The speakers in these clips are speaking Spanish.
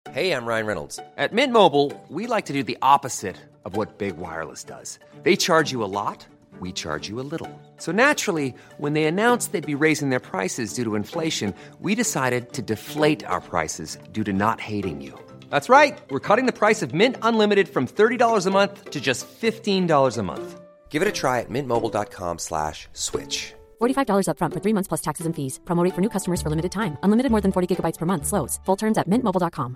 Hey, I'm Ryan Reynolds. At Mint Mobile, we like to do the opposite of what Big Wireless does. They charge you a lot, we charge you a little. So naturally, when they announced they'd be raising their prices due to inflation, we decided to deflate our prices due to not hating you. That's right. We're cutting the price of Mint Unlimited from $30 a month to just $15 a month. Give it a try at mintmobile.com/switch. $45 up front for 3 months plus taxes and fees. Promo rate for new customers for limited time. Unlimited more than 40 gigabytes per month. Slows full terms at mintmobile.com.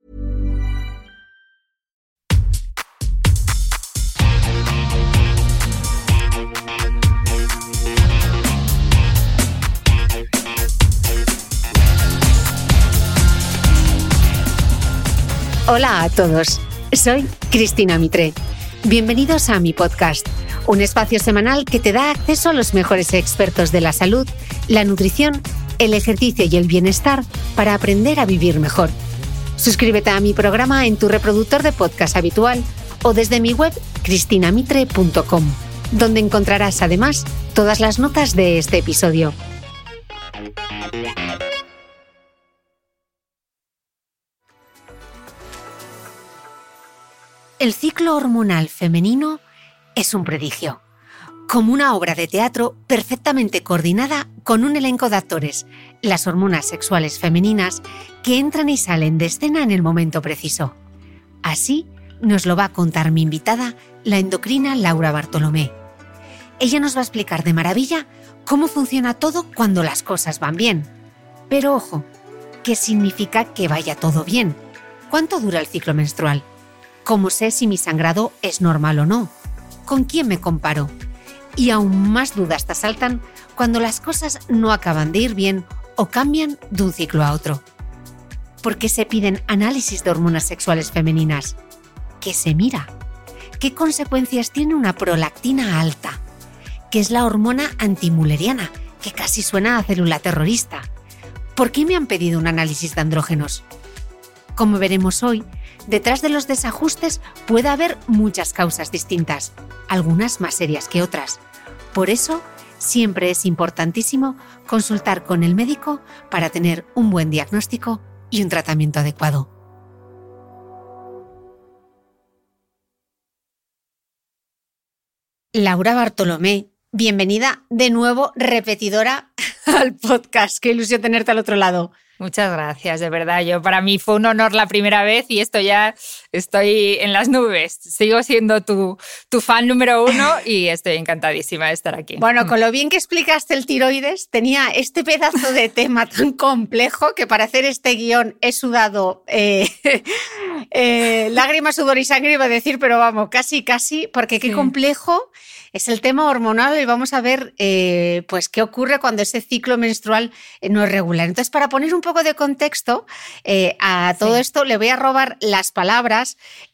Hola a todos, soy Cristina Mitre. Bienvenidos a mi podcast, un espacio semanal que te da acceso a los mejores expertos de la salud, la nutrición, el ejercicio y el bienestar para aprender a vivir mejor. Suscríbete a mi programa en tu reproductor de podcast habitual o desde mi web cristinamitre.com, donde encontrarás además todas las notas de este episodio. El ciclo hormonal femenino es un prodigio, como una obra de teatro perfectamente coordinada con un elenco de actores, las hormonas sexuales femeninas que entran y salen de escena en el momento preciso. Así nos lo va a contar mi invitada, la endocrina Laura Bartolomé. Ella nos va a explicar de maravilla cómo funciona todo cuando las cosas van bien. Pero ojo, ¿qué significa que vaya todo bien? ¿Cuánto dura el ciclo menstrual? ¿Cómo sé si mi sangrado es normal o no? ¿Con quién me comparo? Y aún más dudas te asaltan cuando las cosas no acaban de ir bien o cambian de un ciclo a otro. ¿Por qué se piden análisis de hormonas sexuales femeninas? ¿Qué se mira? ¿Qué consecuencias tiene una prolactina alta? ¿Qué es la hormona antimülleriana, que casi suena a célula terrorista? ¿Por qué me han pedido un análisis de andrógenos? Como veremos hoy, detrás de los desajustes puede haber muchas causas distintas, algunas más serias que otras. Por eso, siempre es importantísimo consultar con el médico para tener un buen diagnóstico y un tratamiento adecuado. Laura Bartolomé, bienvenida de nuevo, repetidora al podcast. Qué ilusión tenerte al otro lado. Muchas gracias, de verdad. Para mí fue un honor la primera vez y esto ya estoy en las nubes. Sigo siendo tu fan número 1 y estoy encantadísima de estar aquí. Bueno, con lo bien que explicaste el tiroides, tenía este pedazo de tema tan complejo que para hacer este guión he sudado lágrimas, sudor y sangre, iba a decir, pero vamos, casi, porque qué complejo es el tema hormonal y vamos a ver pues qué ocurre cuando ese ciclo menstrual no es regular. Entonces, para poner un poco de contexto a todo esto, le voy a robar las palabras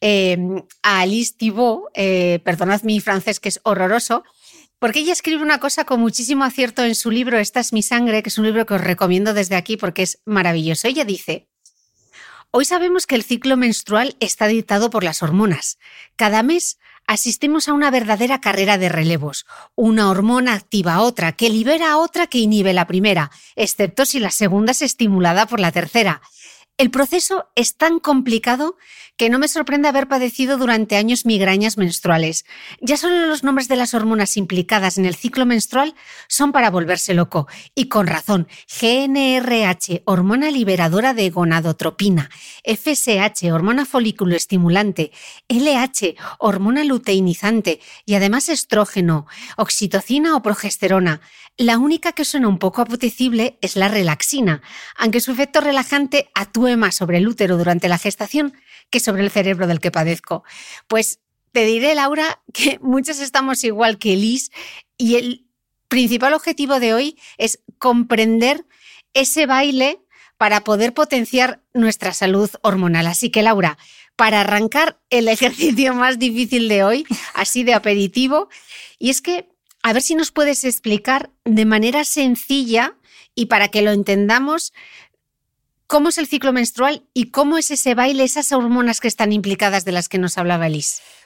a Alice Thibault, perdonad mi francés que es horroroso, porque ella escribe una cosa con muchísimo acierto en su libro Esta es mi sangre, que es un libro que os recomiendo desde aquí porque es maravilloso. Ella dice: hoy sabemos que el ciclo menstrual está dictado por las hormonas. Cada mes asistimos a una verdadera carrera de relevos. Una hormona activa a otra, que libera a otra que inhibe la primera, excepto si la segunda es estimulada por la tercera. El proceso es tan complicado que no me sorprende haber padecido durante años migrañas menstruales. Ya solo los nombres de las hormonas implicadas en el ciclo menstrual son para volverse loco. Y con razón. GnRH, hormona liberadora de gonadotropina. FSH, hormona folículo estimulante. LH, hormona luteinizante. Y además estrógeno, oxitocina o progesterona. La única que suena un poco apetecible es la relaxina, aunque su efecto relajante actúe más sobre el útero durante la gestación que sobre el cerebro del que padezco. Pues te diré, Laura, que muchos estamos igual que Liz y el principal objetivo de hoy es comprender ese baile para poder potenciar nuestra salud hormonal. Así que, Laura, para arrancar el ejercicio más difícil de hoy, así de aperitivo, y es que a ver si nos puedes explicar de manera sencilla y para que lo entendamos cómo es el ciclo menstrual y cómo es ese baile, esas hormonas que están implicadas de las que nos hablaba Liz.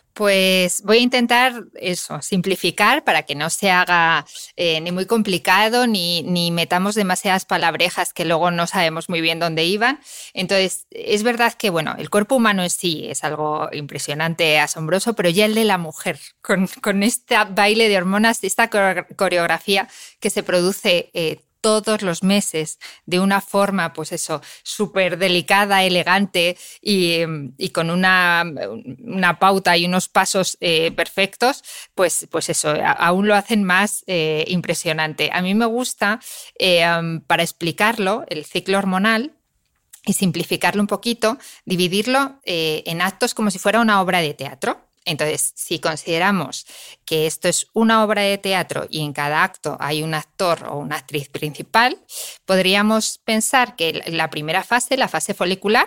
Pues voy a intentar eso, simplificar para que no se haga ni muy complicado ni metamos demasiadas palabrejas que luego no sabemos muy bien dónde iban. Entonces, es verdad que bueno, el cuerpo humano en sí es algo impresionante, asombroso, pero ya el de la mujer, con este baile de hormonas, esta coreografía que se produce todos los meses de una forma, pues eso, súper delicada, elegante y con una pauta y unos pasos perfectos, pues eso, aún lo hacen más impresionante. A mí me gusta, para explicarlo, el ciclo hormonal y simplificarlo un poquito, dividirlo en actos como si fuera una obra de teatro. Entonces, si consideramos que esto es una obra de teatro y en cada acto hay un actor o una actriz principal, podríamos pensar que la primera fase, la fase folicular,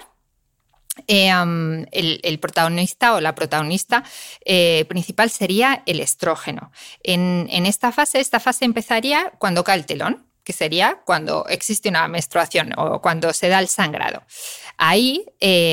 el protagonista o la protagonista principal sería el estrógeno. En esta fase empezaría cuando cae el telón, que sería cuando existe una menstruación o cuando se da el sangrado. Ahí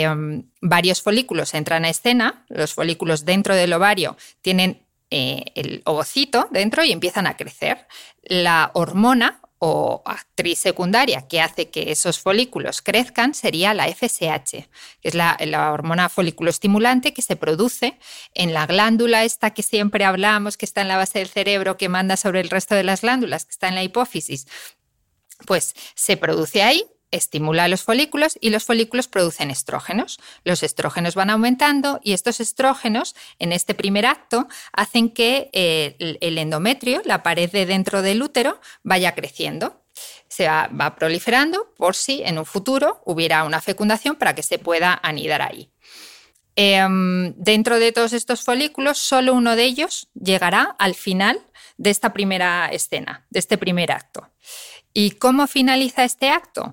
varios folículos entran a escena, los folículos dentro del ovario tienen el ovocito dentro y empiezan a crecer. La hormona o actriz secundaria que hace que esos folículos crezcan sería la FSH, que es la hormona folículo estimulante que se produce en la glándula esta que siempre hablamos, que está en la base del cerebro, que manda sobre el resto de las glándulas, que está en la hipófisis. Pues se produce ahí, estimula a los folículos y los folículos producen estrógenos. Los estrógenos van aumentando y estos estrógenos en este primer acto hacen que el endometrio, la pared de dentro del útero, vaya creciendo. Se va proliferando por si en un futuro hubiera una fecundación para que se pueda anidar ahí. Dentro de todos estos folículos, solo uno de ellos llegará al final de esta primera escena, de este primer acto. ¿Y cómo finaliza este acto?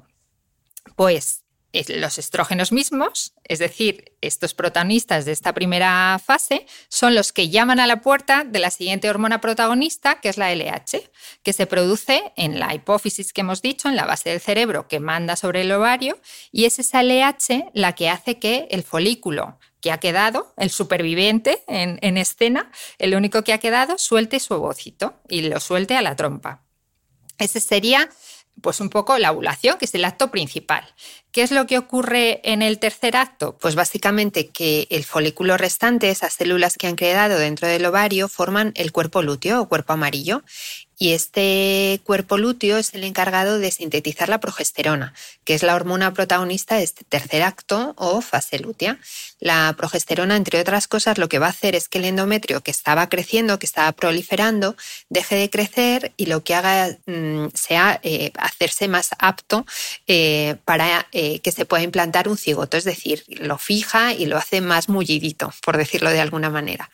Pues los estrógenos mismos, es decir, estos protagonistas de esta primera fase, son los que llaman a la puerta de la siguiente hormona protagonista, que es la LH, que se produce en la hipófisis que hemos dicho, en la base del cerebro que manda sobre el ovario, y es esa LH la que hace que el folículo que ha quedado, el superviviente en escena, el único que ha quedado, suelte su ovocito y lo suelte a la trompa. Ese sería pues un poco la ovulación, que es el acto principal. ¿Qué es lo que ocurre en el tercer acto? Pues básicamente que el folículo restante, esas células que han quedado dentro del ovario, forman el cuerpo lúteo o cuerpo amarillo. Y este cuerpo lúteo es el encargado de sintetizar la progesterona, que es la hormona protagonista de este tercer acto o fase lútea. La progesterona, entre otras cosas, lo que va a hacer es que el endometrio que estaba creciendo, que estaba proliferando, deje de crecer y lo que haga sea hacerse más apto para que se pueda implantar un cigoto, es decir, lo fija y lo hace más mullidito, por decirlo de alguna manera.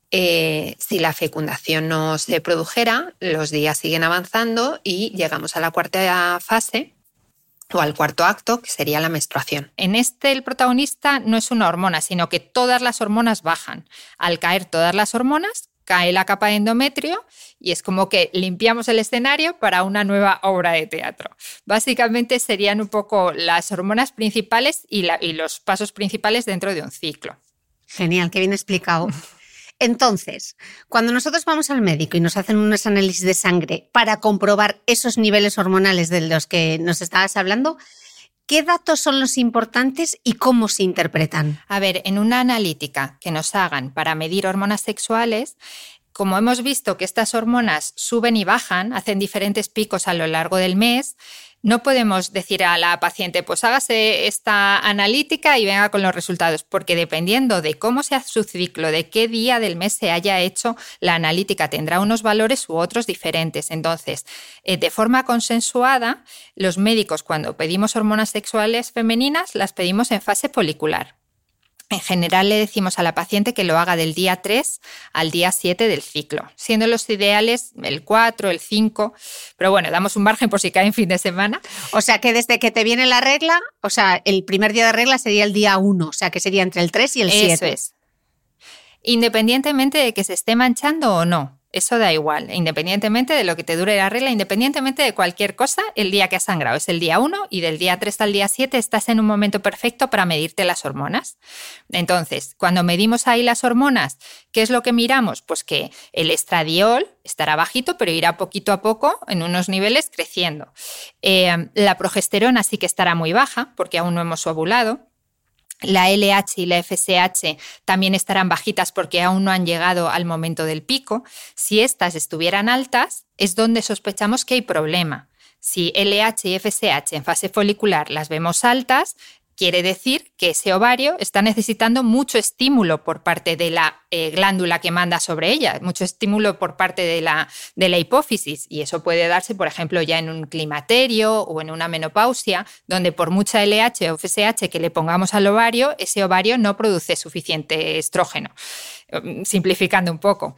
Si la fecundación no se produjera, los días siguen avanzando y llegamos a la cuarta fase o al cuarto acto, que sería la menstruación. En el protagonista no es una hormona, sino que todas las hormonas bajan. Al caer todas las hormonas, cae la capa de endometrio y es como que limpiamos el escenario para una nueva obra de teatro. Básicamente serían un poco las hormonas principales y los pasos principales dentro de un ciclo. Genial, qué bien explicado. Entonces, cuando nosotros vamos al médico y nos hacen unos análisis de sangre para comprobar esos niveles hormonales de los que nos estabas hablando, ¿qué datos son los importantes y cómo se interpretan? A ver, en una analítica que nos hagan para medir hormonas sexuales, como hemos visto que estas hormonas suben y bajan, hacen diferentes picos a lo largo del mes, no podemos decir a la paciente, pues hágase esta analítica y venga con los resultados, porque dependiendo de cómo sea su ciclo, de qué día del mes se haya hecho la analítica, tendrá unos valores u otros diferentes. Entonces, de forma consensuada, los médicos cuando pedimos hormonas sexuales femeninas las pedimos en fase folicular. En general le decimos a la paciente que lo haga del día 3 al día 7 del ciclo, siendo los ideales el 4, el 5, pero bueno, damos un margen por si cae en fin de semana. O sea que desde que te viene la regla, o sea, el primer día de regla sería el día 1, o sea que sería entre el 3 y el 7. Eso es. Independientemente de que se esté manchando o no. Eso da igual, independientemente de lo que te dure la regla, independientemente de cualquier cosa, el día que has sangrado es el día 1 y del día 3 al día 7 estás en un momento perfecto para medirte las hormonas. Entonces, cuando medimos ahí las hormonas, ¿qué es lo que miramos? Pues que el estradiol estará bajito, pero irá poquito a poco en unos niveles creciendo. La progesterona sí que estará muy baja porque aún no hemos ovulado. La LH y la FSH también estarán bajitas porque aún no han llegado al momento del pico. Si estas estuvieran altas, es donde sospechamos que hay problema. Si LH y FSH en fase folicular las vemos altas, quiere decir que ese ovario está necesitando mucho estímulo por parte de la glándula que manda sobre ella, mucho estímulo por parte de la hipófisis, y eso puede darse, por ejemplo, ya en un climaterio o en una menopausia, donde por mucha LH o FSH que le pongamos al ovario, ese ovario no produce suficiente estrógeno, simplificando un poco.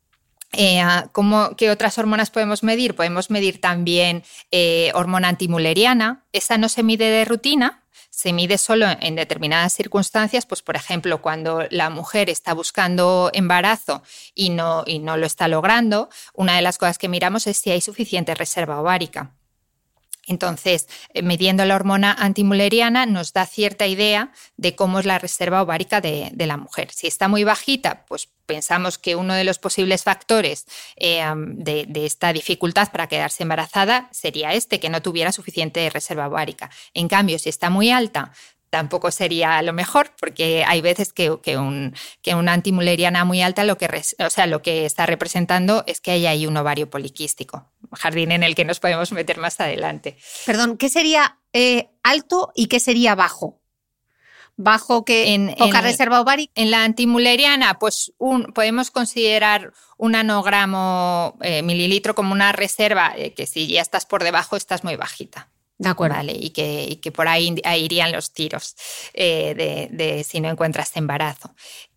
¿Qué otras hormonas podemos medir? Podemos medir también hormona antimülleriana. Esa no se mide de rutina, se mide solo en determinadas circunstancias, pues por ejemplo cuando la mujer está buscando embarazo y no lo está logrando, una de las cosas que miramos es si hay suficiente reserva ovárica. Entonces, midiendo la hormona antimülleriana nos da cierta idea de cómo es la reserva ovárica de la mujer. Si está muy bajita, pues pensamos que uno de los posibles factores de esta dificultad para quedarse embarazada sería que no tuviera suficiente reserva ovárica. En cambio, si está muy alta, tampoco sería lo mejor, porque hay veces que una antimülleriana muy alta lo que está representando es que hay ahí un ovario poliquístico, jardín en el que nos podemos meter más adelante. Perdón, ¿qué sería alto y qué sería bajo? Bajo que poca reserva ovárica. En la antimülleriana, pues podemos considerar un nanogramo mililitro como una reserva que si ya estás por debajo estás muy bajita. De acuerdo. Vale, y que por ahí irían los tiros de si no encuentras embarazo.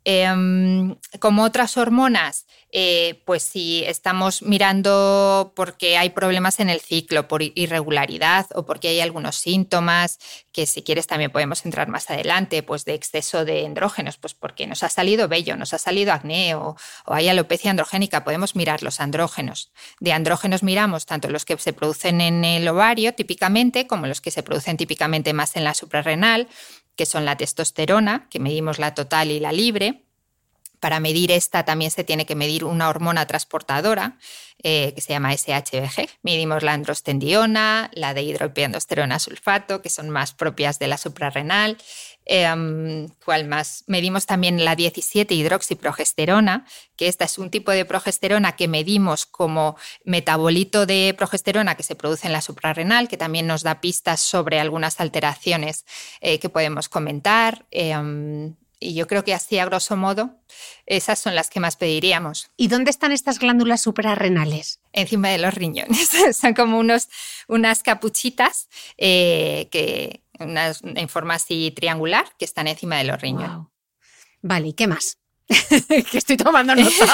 Como otras hormonas, pues si estamos mirando porque hay problemas en el ciclo, por irregularidad o porque hay algunos síntomas, que si quieres también podemos entrar más adelante, pues de exceso de andrógenos, pues porque nos ha salido vello, nos ha salido acné o hay alopecia androgénica, podemos mirar los andrógenos. De andrógenos miramos tanto los que se producen en el ovario típicamente como los que se producen típicamente más en la suprarrenal, que son la testosterona, que medimos la total y la libre. Para medir esta también se tiene que medir una hormona transportadora que se llama SHBG. Medimos la androstendiona, la de hidroepiandrosterona sulfato, que son más propias de la suprarrenal. ¿Cuál más? Medimos también la 17-hidroxiprogesterona, que esta es un tipo de progesterona que medimos como metabolito de progesterona que se produce en la suprarrenal, que también nos da pistas sobre algunas alteraciones que podemos comentar. Y yo creo que así, a grosso modo, esas son las que más pediríamos. ¿Y dónde están estas glándulas suprarrenales? Encima de los riñones. Son como unas capuchitas en forma así triangular que están encima de los riñones. Wow. Vale, ¿y qué más? Que estoy tomando nota.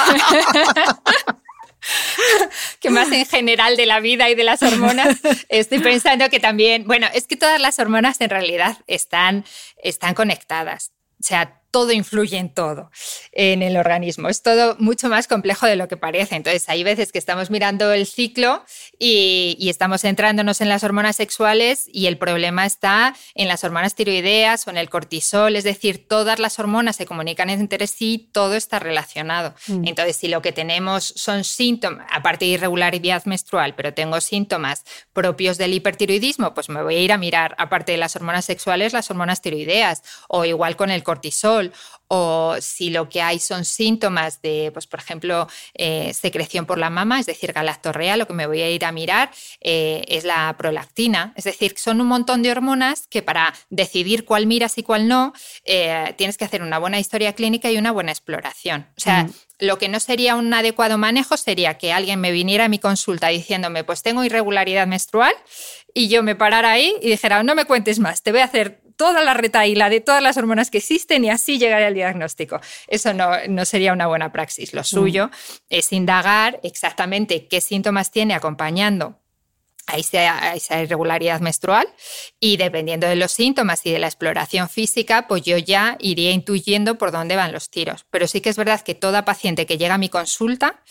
¿Qué más en general de la vida y de las hormonas? Estoy pensando que también, bueno, es que todas las hormonas en realidad están conectadas. O sea, todo influye en todo en el organismo. Es todo mucho más complejo de lo que parece. Entonces, hay veces que estamos mirando el ciclo y estamos centrándonos en las hormonas sexuales y el problema está en las hormonas tiroideas o en el cortisol. Es decir, todas las hormonas se comunican entre sí, todo está relacionado. Entonces, si lo que tenemos son síntomas, aparte de irregularidad menstrual, pero tengo síntomas propios del hipertiroidismo, pues me voy a ir a mirar, aparte de las hormonas sexuales, las hormonas tiroideas, o igual con el cortisol. O si lo que hay son síntomas de, pues por ejemplo, secreción por la mama, es decir, galactorrea, lo que me voy a ir a mirar es la prolactina. Es decir, son un montón de hormonas que para decidir cuál miras y cuál no, tienes que hacer una buena historia clínica y una buena exploración. O sea, lo que no sería un adecuado manejo sería que alguien me viniera a mi consulta diciéndome, pues tengo irregularidad menstrual, y yo me parara ahí y dijera, no me cuentes más, te voy a hacer toda la retahíla de todas las hormonas que existen y así llegaré al diagnóstico. Eso no sería una buena praxis. Lo suyo es indagar exactamente qué síntomas tiene acompañando a esa irregularidad menstrual, y dependiendo de los síntomas y de la exploración física, pues yo ya iría intuyendo por dónde van los tiros. Pero sí que es verdad que toda paciente que llega a mi consulta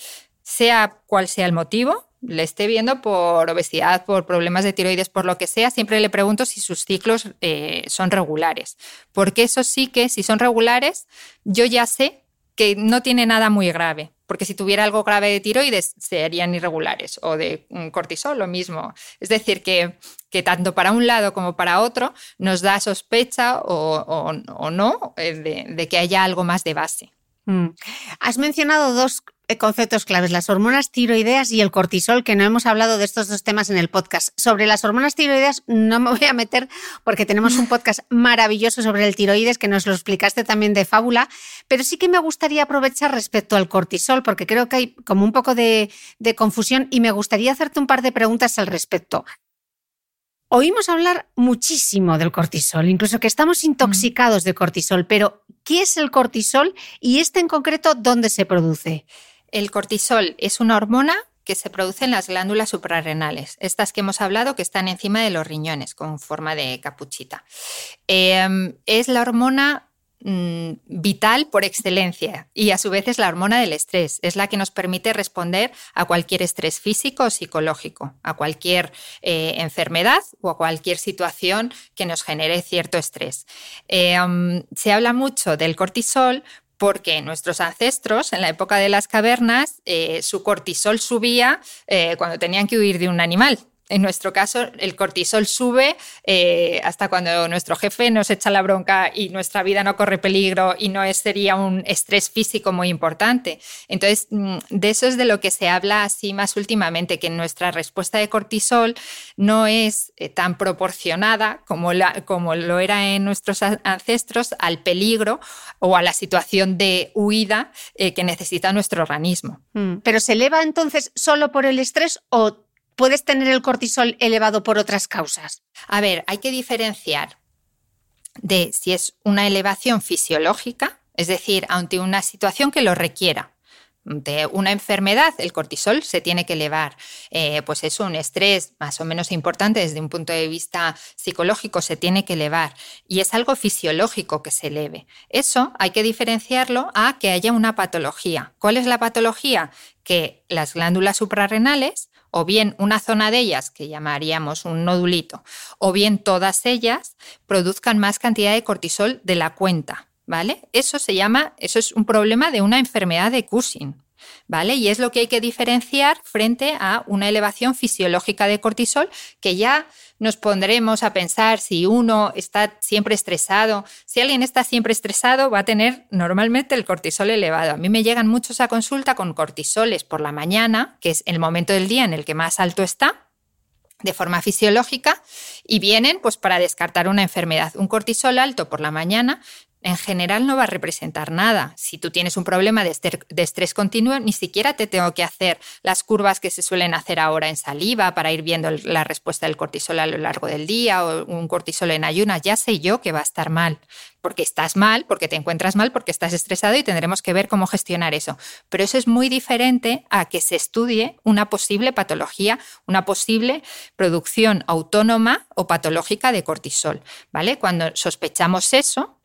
sea cual sea el motivo, le esté viendo por obesidad, por problemas de tiroides, por lo que sea, siempre le pregunto si sus ciclos son regulares. Porque eso sí que, si son regulares, yo ya sé que no tiene nada muy grave. Porque si tuviera algo grave de tiroides, serían irregulares. O de cortisol, lo mismo. Es decir, que tanto para un lado como para otro nos da sospecha o no de que haya algo más de base. Has mencionado dos conceptos claves, las hormonas tiroideas y el cortisol, que no hemos hablado de estos dos temas en el podcast. Sobre las hormonas tiroideas no me voy a meter porque tenemos un podcast maravilloso sobre el tiroides que nos lo explicaste también de fábula, pero sí que me gustaría aprovechar respecto al cortisol porque creo que hay como un poco de confusión y me gustaría hacerte un par de preguntas al respecto. Oímos hablar muchísimo del cortisol, incluso que estamos intoxicados de cortisol, pero ¿qué es el cortisol y en concreto dónde se produce? El cortisol es una hormona que se produce en las glándulas suprarrenales, estas que hemos hablado que están encima de los riñones con forma de capuchita. Es la hormona vital por excelencia y a su vez es la hormona del estrés, es la que nos permite responder a cualquier estrés físico o psicológico, a cualquier enfermedad o a cualquier situación que nos genere cierto estrés. Se habla mucho del cortisol porque nuestros ancestros, en la época de las cavernas, su cortisol subía cuando tenían que huir de un animal. En nuestro caso, el cortisol sube hasta cuando nuestro jefe nos echa la bronca y nuestra vida no corre peligro y no sería un estrés físico muy importante. Entonces, de eso es de lo que se habla así más últimamente, que nuestra respuesta de cortisol no es tan proporcionada como lo era en nuestros ancestros al peligro o a la situación de huida que necesita nuestro organismo. ¿Pero se eleva entonces solo por el estrés o puedes tener el cortisol elevado por otras causas? A ver, hay que diferenciar de si es una elevación fisiológica, es decir, ante una situación que lo requiera. Ante una enfermedad, el cortisol se tiene que elevar. Pues es un estrés más o menos importante desde un punto de vista psicológico, se tiene que elevar. Y es algo fisiológico que se eleve. Eso hay que diferenciarlo a que haya una patología. ¿Cuál es la patología? Que las glándulas suprarrenales, o bien una zona de ellas, que llamaríamos un nodulito, o bien todas ellas, produzcan más cantidad de cortisol de la cuenta, ¿vale? Eso es un problema de una enfermedad de Cushing, ¿vale? Y es lo que hay que diferenciar frente a una elevación fisiológica de cortisol, que ya nos pondremos a pensar si uno está siempre estresado. Si alguien está siempre estresado, va a tener normalmente el cortisol elevado. A mí me llegan muchos a consulta con cortisoles por la mañana, que es el momento del día en el que más alto está, de forma fisiológica, y vienen pues para descartar una enfermedad. Un cortisol alto por la mañana en general no va a representar nada. Si tú tienes un problema de estrés continuo, ni siquiera te tengo que hacer las curvas que se suelen hacer ahora en saliva para ir viendo la respuesta del cortisol a lo largo del día o un cortisol en ayunas. Ya sé yo que va a estar mal, porque estás mal, porque te encuentras mal, porque estás estresado y tendremos que ver cómo gestionar eso. Pero eso es muy diferente a que se estudie una posible patología, una posible producción autónoma o patológica de cortisol, ¿vale? Cuando sospechamos eso,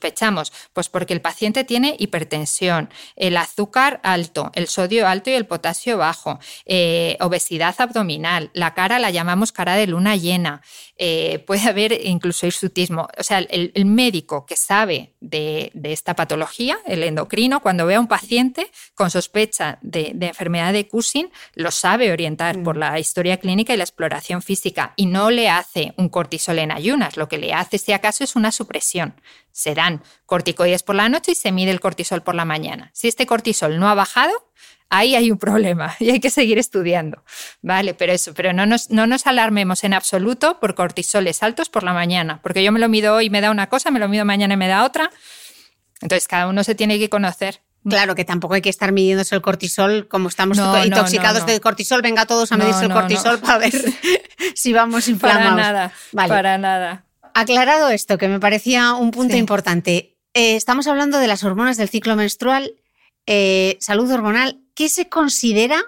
pues porque el paciente tiene hipertensión, el azúcar alto, el sodio alto y el potasio bajo, obesidad abdominal, la cara la llamamos cara de luna llena, puede haber incluso hirsutismo. O sea, el médico que sabe de esta patología, el endocrino, cuando ve a un paciente con sospecha de enfermedad de Cushing, lo sabe orientar por la historia clínica y la exploración física y no le hace un cortisol en ayunas, lo que le hace si acaso es una supresión. Se dan corticoides por la noche y se mide el cortisol por la mañana. Si este cortisol no ha bajado, ahí hay un problema y hay que seguir estudiando, ¿vale? Pero no nos alarmemos en absoluto por cortisoles altos por la mañana, porque yo me lo mido hoy y me da una cosa, me lo mido mañana y me da otra. Entonces cada uno se tiene que conocer. Claro, que tampoco hay que estar midiéndose el cortisol como estamos intoxicados de cortisol. Venga todos a medirse el cortisol para ver si vamos inflamados. Para nada. Aclarado esto, que me parecía un punto importante. Estamos hablando de las hormonas del ciclo menstrual, salud hormonal. ¿Qué se considera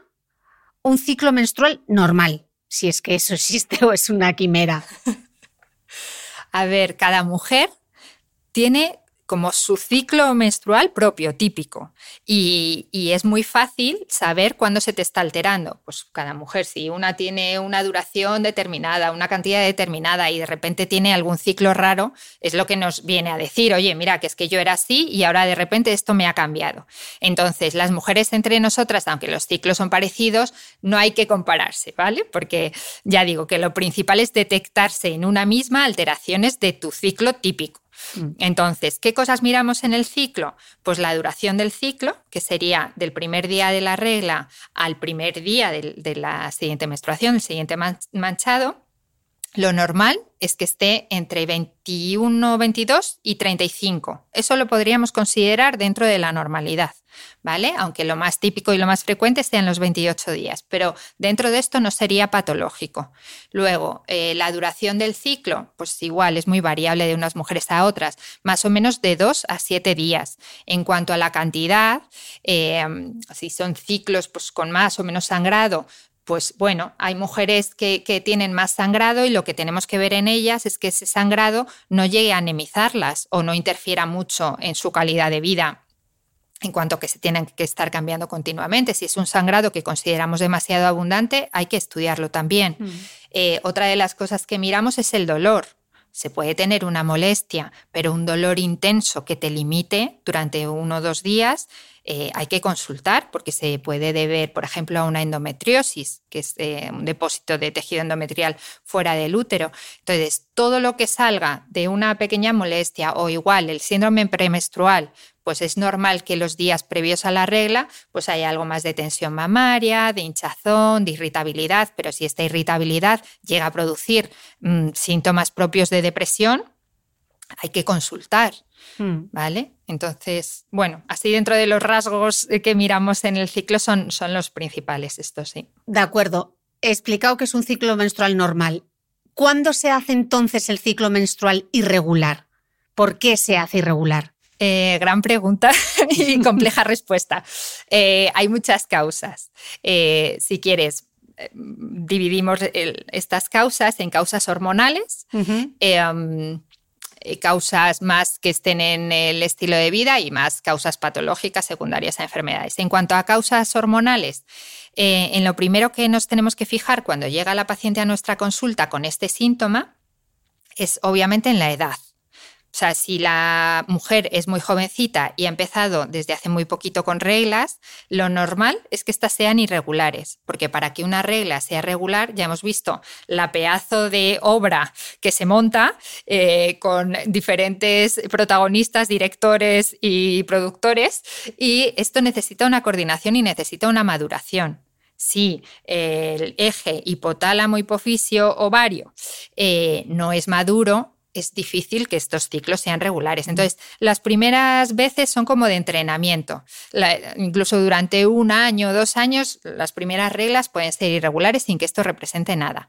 un ciclo menstrual normal? Si es que eso existe o es una quimera. A ver, cada mujer tiene como su ciclo menstrual propio, típico. Y es muy fácil saber cuándo se te está alterando. Pues cada mujer, si una tiene una duración determinada, una cantidad determinada y de repente tiene algún ciclo raro, es lo que nos viene a decir, oye, mira, que es que yo era así y ahora de repente esto me ha cambiado. Entonces, las mujeres entre nosotras, aunque los ciclos son parecidos, no hay que compararse, ¿vale? Porque ya digo que lo principal es detectarse en una misma alteraciones de tu ciclo típico. Entonces, ¿qué cosas miramos en el ciclo? Pues la duración del ciclo, que sería del primer día de la regla al primer día de la siguiente menstruación, el siguiente manchado. Lo normal es que esté entre 21, 22 y 35. Eso lo podríamos considerar dentro de la normalidad, ¿vale? Aunque lo más típico y lo más frecuente sean los 28 días, pero dentro de esto no sería patológico. Luego, la duración del ciclo, pues igual es muy variable de unas mujeres a otras, más o menos de 2 a 7 días. En cuanto a la cantidad, si son ciclos pues, con más o menos sangrado, pues bueno, hay mujeres que tienen más sangrado y lo que tenemos que ver en ellas es que ese sangrado no llegue a anemizarlas o no interfiera mucho en su calidad de vida en cuanto a que se tienen que estar cambiando continuamente. Si es un sangrado que consideramos demasiado abundante, hay que estudiarlo también. Otra de las cosas que miramos es el dolor. Se puede tener una molestia, pero un dolor intenso que te limite durante 1 o 2 días, hay que consultar porque se puede deber, por ejemplo, a una endometriosis, que es un depósito de tejido endometrial fuera del útero. Entonces, todo lo que salga de una pequeña molestia o igual el síndrome premenstrual, pues es normal que los días previos a la regla pues haya algo más de tensión mamaria, de hinchazón, de irritabilidad, pero si esta irritabilidad llega a producir síntomas propios de depresión, hay que consultar, ¿vale? Entonces, bueno, así dentro de los rasgos que miramos en el ciclo son los principales, estos sí. De acuerdo. He explicado que es un ciclo menstrual normal. ¿Cuándo se hace entonces el ciclo menstrual irregular? ¿Por qué se hace irregular? Gran pregunta y compleja respuesta. Hay muchas causas. Si quieres, dividimos estas causas en causas hormonales, causas más que estén en el estilo de vida y más causas patológicas secundarias a enfermedades. En cuanto a causas hormonales, en lo primero que nos tenemos que fijar cuando llega la paciente a nuestra consulta con este síntoma es obviamente en la edad. O sea, si la mujer es muy jovencita y ha empezado desde hace muy poquito con reglas, lo normal es que estas sean irregulares, porque para que una regla sea regular ya hemos visto la pedazo de obra que se monta con diferentes protagonistas, directores y productores, y esto necesita una coordinación y necesita una maduración. Si el eje hipotálamo-hipofisio-ovario no es maduro, es difícil que estos ciclos sean regulares. Entonces, las primeras veces son como de entrenamiento. Incluso durante 1 año o 2 años, las primeras reglas pueden ser irregulares sin que esto represente nada.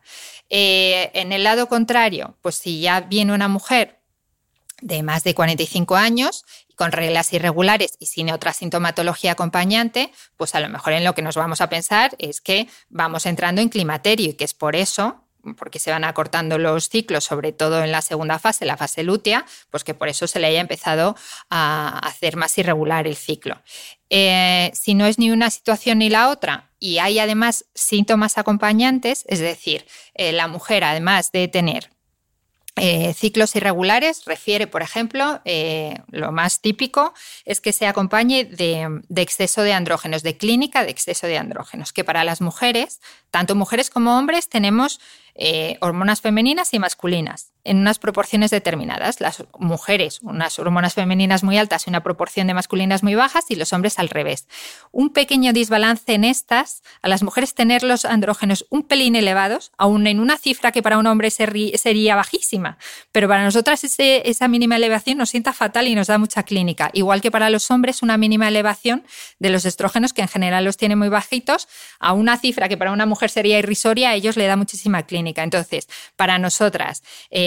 En el lado contrario, pues si ya viene una mujer de más de 45 años con reglas irregulares y sin otra sintomatología acompañante, pues a lo mejor en lo que nos vamos a pensar es que vamos entrando en climaterio y que es por eso, porque se van acortando los ciclos, sobre todo en la segunda fase, la fase lútea, pues que por eso se le haya empezado a hacer más irregular el ciclo. Si no es ni una situación ni la otra y hay además síntomas acompañantes, es decir, la mujer además de tener ciclos irregulares, refiere, por ejemplo, lo más típico es que se acompañe de exceso de andrógenos, de clínica de exceso de andrógenos, que para las mujeres, tanto mujeres como hombres, tenemos hormonas femeninas y masculinas en unas proporciones determinadas. Las mujeres, unas hormonas femeninas muy altas y una proporción de masculinas muy bajas, y los hombres al revés. Un pequeño desbalance en estas, a las mujeres tener los andrógenos un pelín elevados, aún en una cifra que para un hombre sería bajísima, pero para nosotras esa mínima elevación nos sienta fatal y nos da mucha clínica. Igual que para los hombres una mínima elevación de los estrógenos, que en general los tienen muy bajitos, a una cifra que para una mujer sería irrisoria, a ellos le da muchísima clínica. Entonces, para nosotras,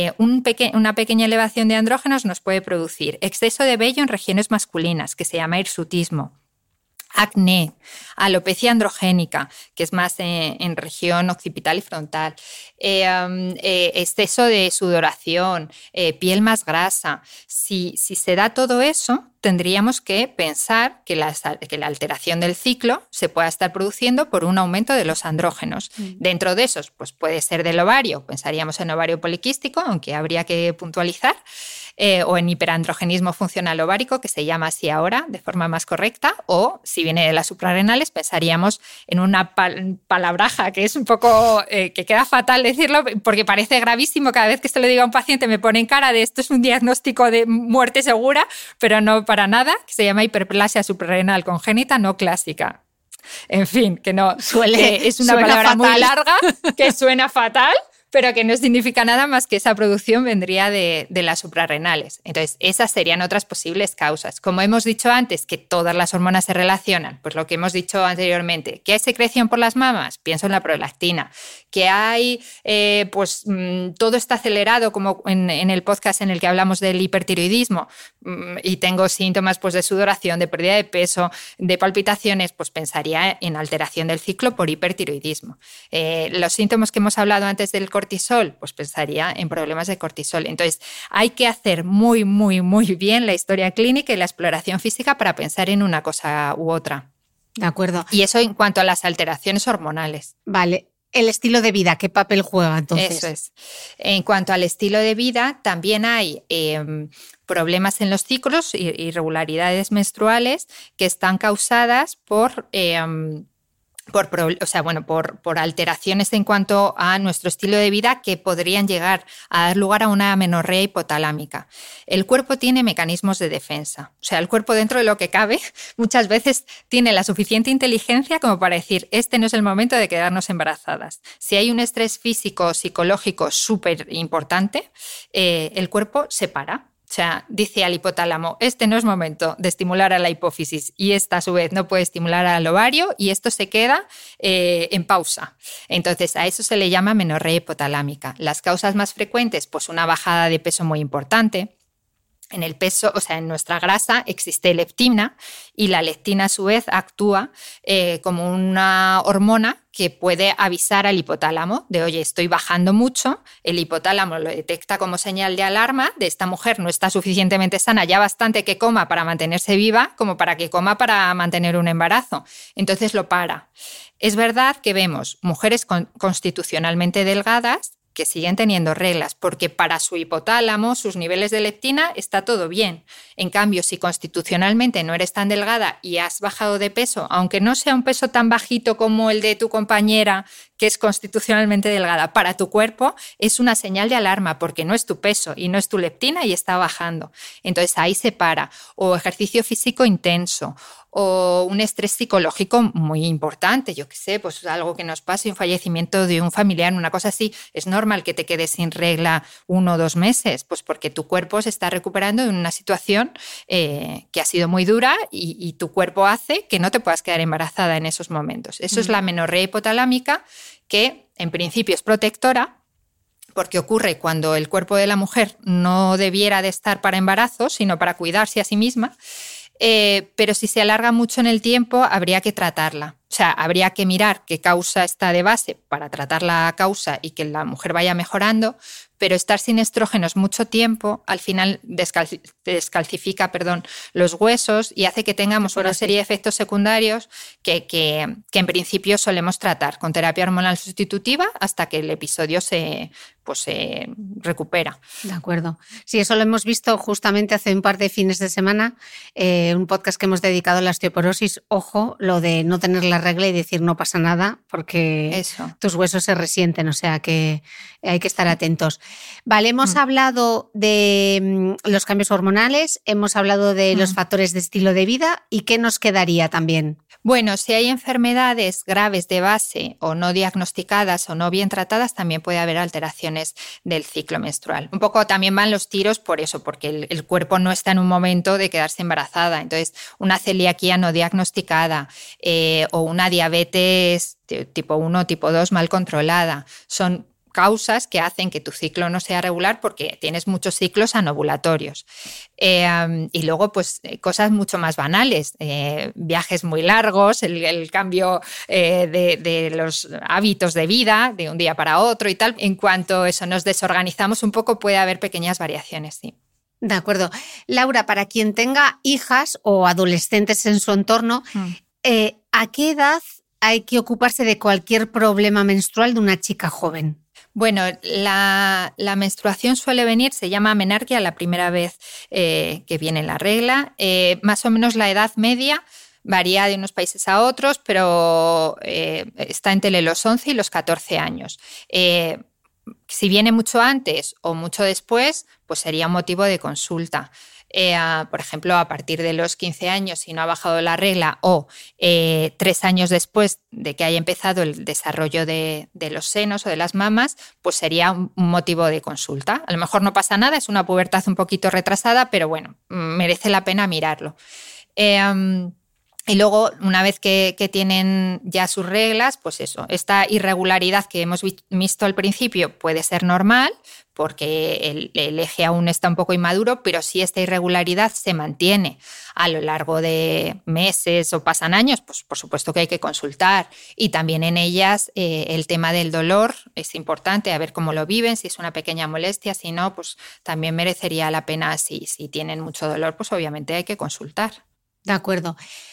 una pequeña elevación de andrógenos nos puede producir exceso de vello en regiones masculinas, que se llama hirsutismo. acné, alopecia androgénica, que es más en región occipital y frontal, exceso de sudoración, piel más grasa. Si se da todo eso, tendríamos que pensar que la alteración del ciclo se pueda estar produciendo por un aumento de los andrógenos. Dentro de esos, pues puede ser del ovario, pensaríamos en ovario poliquístico, aunque habría que puntualizar, o en hiperandrogenismo funcional ovárico, que se llama así ahora, de forma más correcta, o si viene de las suprarrenales, pensaríamos en una palabraja que es un poco, que queda fatal decirlo, porque parece gravísimo. Cada vez que se lo digo a un paciente me pone en cara de esto es un diagnóstico de muerte segura, pero no para nada, que se llama hiperplasia suprarrenal congénita no clásica. En fin, que no es una palabra fatal, muy larga, que suena fatal, pero que no significa nada más que esa producción vendría de las suprarrenales. Entonces, esas serían otras posibles causas. Como hemos dicho antes, que todas las hormonas se relacionan, pues lo que hemos dicho anteriormente, que hay secreción por las mamas, pienso en la prolactina, que hay, todo está acelerado, como en el podcast en el que hablamos del hipertiroidismo, y tengo síntomas pues, de sudoración, de pérdida de peso, de palpitaciones, pues pensaría en alteración del ciclo por hipertiroidismo. Los síntomas que hemos hablado antes del cortisol, pues pensaría en problemas de cortisol. Entonces, hay que hacer muy, muy, muy bien la historia clínica y la exploración física para pensar en una cosa u otra. De acuerdo. Y eso en cuanto a las alteraciones hormonales. Vale. El estilo de vida, ¿qué papel juega entonces? Eso es. En cuanto al estilo de vida, también hay problemas en los ciclos, irregularidades menstruales que están causadas por alteraciones en cuanto a nuestro estilo de vida que podrían llegar a dar lugar a una amenorrea hipotalámica. El cuerpo tiene mecanismos de defensa. O sea, el cuerpo, dentro de lo que cabe, muchas veces tiene la suficiente inteligencia como para decir, este no es el momento de quedarnos embarazadas. Si hay un estrés físico o psicológico súper importante, el cuerpo se para. O sea, dice al hipotálamo, este no es momento de estimular a la hipófisis y esta a su vez no puede estimular al ovario y esto se queda en pausa. Entonces, a eso se le llama amenorrea hipotalámica. Las causas más frecuentes, pues una bajada de peso muy importante. En el peso, o sea, en nuestra grasa existe leptina y la leptina a su vez actúa como una hormona que puede avisar al hipotálamo de, oye, estoy bajando mucho. El hipotálamo lo detecta como señal de alarma de esta mujer no está suficientemente sana, ya bastante que coma para mantenerse viva como para que coma para mantener un embarazo. Entonces lo para. Es verdad que vemos mujeres constitucionalmente delgadas que siguen teniendo reglas, porque para su hipotálamo, sus niveles de leptina, está todo bien. En cambio, si constitucionalmente no eres tan delgada y has bajado de peso, aunque no sea un peso tan bajito como el de tu compañera, que es constitucionalmente delgada, para tu cuerpo es una señal de alarma, porque no es tu peso y no es tu leptina y está bajando. Entonces ahí se para. O ejercicio físico intenso, o un estrés psicológico muy importante, yo qué sé, pues algo que nos pase, un fallecimiento de un familiar, una cosa así. Es normal que te quedes sin regla 1 o 2 meses, pues porque tu cuerpo se está recuperando de una situación que ha sido muy dura y tu cuerpo hace que no te puedas quedar embarazada en esos momentos. Eso es la amenorrea hipotalámica, que en principio es protectora, porque ocurre cuando el cuerpo de la mujer no debiera de estar para embarazo, sino para cuidarse a sí misma. Pero si se alarga mucho en el tiempo, habría que tratarla. O sea, habría que mirar qué causa está de base para tratar la causa y que la mujer vaya mejorando, pero estar sin estrógenos mucho tiempo al final descalcifica los huesos y hace que tengamos una serie de efectos secundarios que en principio solemos tratar con terapia hormonal sustitutiva hasta que el episodio se recupera. De acuerdo. Sí, eso lo hemos visto justamente hace un par de fines de semana, un podcast que hemos dedicado a la osteoporosis. Ojo, lo de no tener la regla y decir no pasa nada porque tus huesos se resienten, o sea que hay que estar atentos. Vale, hemos hablado de los cambios hormonales, hemos hablado de los factores de estilo de vida, ¿y qué nos quedaría también? Bueno, si hay enfermedades graves de base o no diagnosticadas o no bien tratadas, también puede haber alteraciones del ciclo menstrual. Un poco también van los tiros por eso, porque el cuerpo no está en un momento de quedarse embarazada. Entonces, una celiaquía no diagnosticada o una diabetes tipo 1 o tipo 2 mal controlada son causas que hacen que tu ciclo no sea regular porque tienes muchos ciclos anovulatorios. Y luego, pues, cosas mucho más banales, viajes muy largos, el cambio de los hábitos de vida de un día para otro y tal. En cuanto a eso nos desorganizamos un poco, puede haber pequeñas variaciones, sí. De acuerdo. Laura, para quien tenga hijas o adolescentes en su entorno, ¿a qué edad hay que ocuparse de cualquier problema menstrual de una chica joven? Bueno, la menstruación suele venir, se llama amenarquia la primera vez que viene la regla. Más o menos la edad media varía de unos países a otros, pero está entre los 11 y los 14 años. Si viene mucho antes o mucho después, pues sería un motivo de consulta. Por ejemplo, a partir de los 15 años, si no ha bajado la regla, o 3 años después de que haya empezado el desarrollo de los senos o de las mamas, pues sería un motivo de consulta. A lo mejor no pasa nada, es una pubertad un poquito retrasada, pero bueno, merece la pena mirarlo. Y luego, una vez que tienen ya sus reglas, pues eso, esta irregularidad que hemos visto al principio puede ser normal porque el eje aún está un poco inmaduro, pero si esta irregularidad se mantiene a lo largo de meses o pasan años, pues por supuesto que hay que consultar. Y también en ellas el tema del dolor es importante, a ver cómo lo viven, si es una pequeña molestia, si no, pues también merecería la pena, si tienen mucho dolor, pues obviamente hay que consultar. De acuerdo.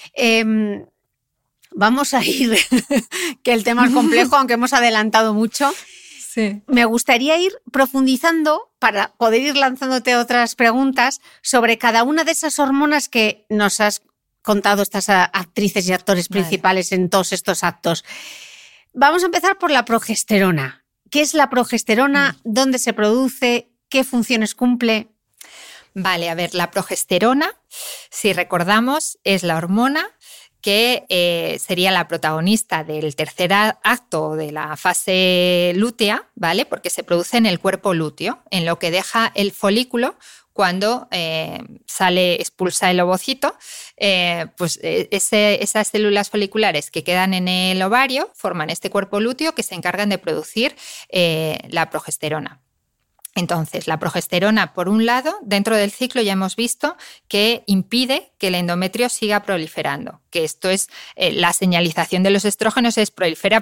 Vamos a ir, que el tema es complejo, aunque hemos adelantado mucho. Sí. Me gustaría ir profundizando para poder ir lanzándote otras preguntas sobre cada una de esas hormonas que nos has contado, estas actrices y actores principales en todos estos actos. Vamos a empezar por la progesterona. ¿Qué es la progesterona? ¿Dónde se produce? ¿Qué funciones cumple? Vale, a ver, la progesterona, si recordamos, es la hormona que sería la protagonista del tercer acto de la fase lútea, ¿vale? Porque se produce en el cuerpo lúteo, en lo que deja el folículo cuando expulsa el ovocito, pues esas células foliculares que quedan en el ovario forman este cuerpo lúteo que se encargan de producir la progesterona. Entonces, la progesterona, por un lado, dentro del ciclo ya hemos visto que impide que el endometrio siga proliferando, que esto es la señalización de los estrógenos, es prolifera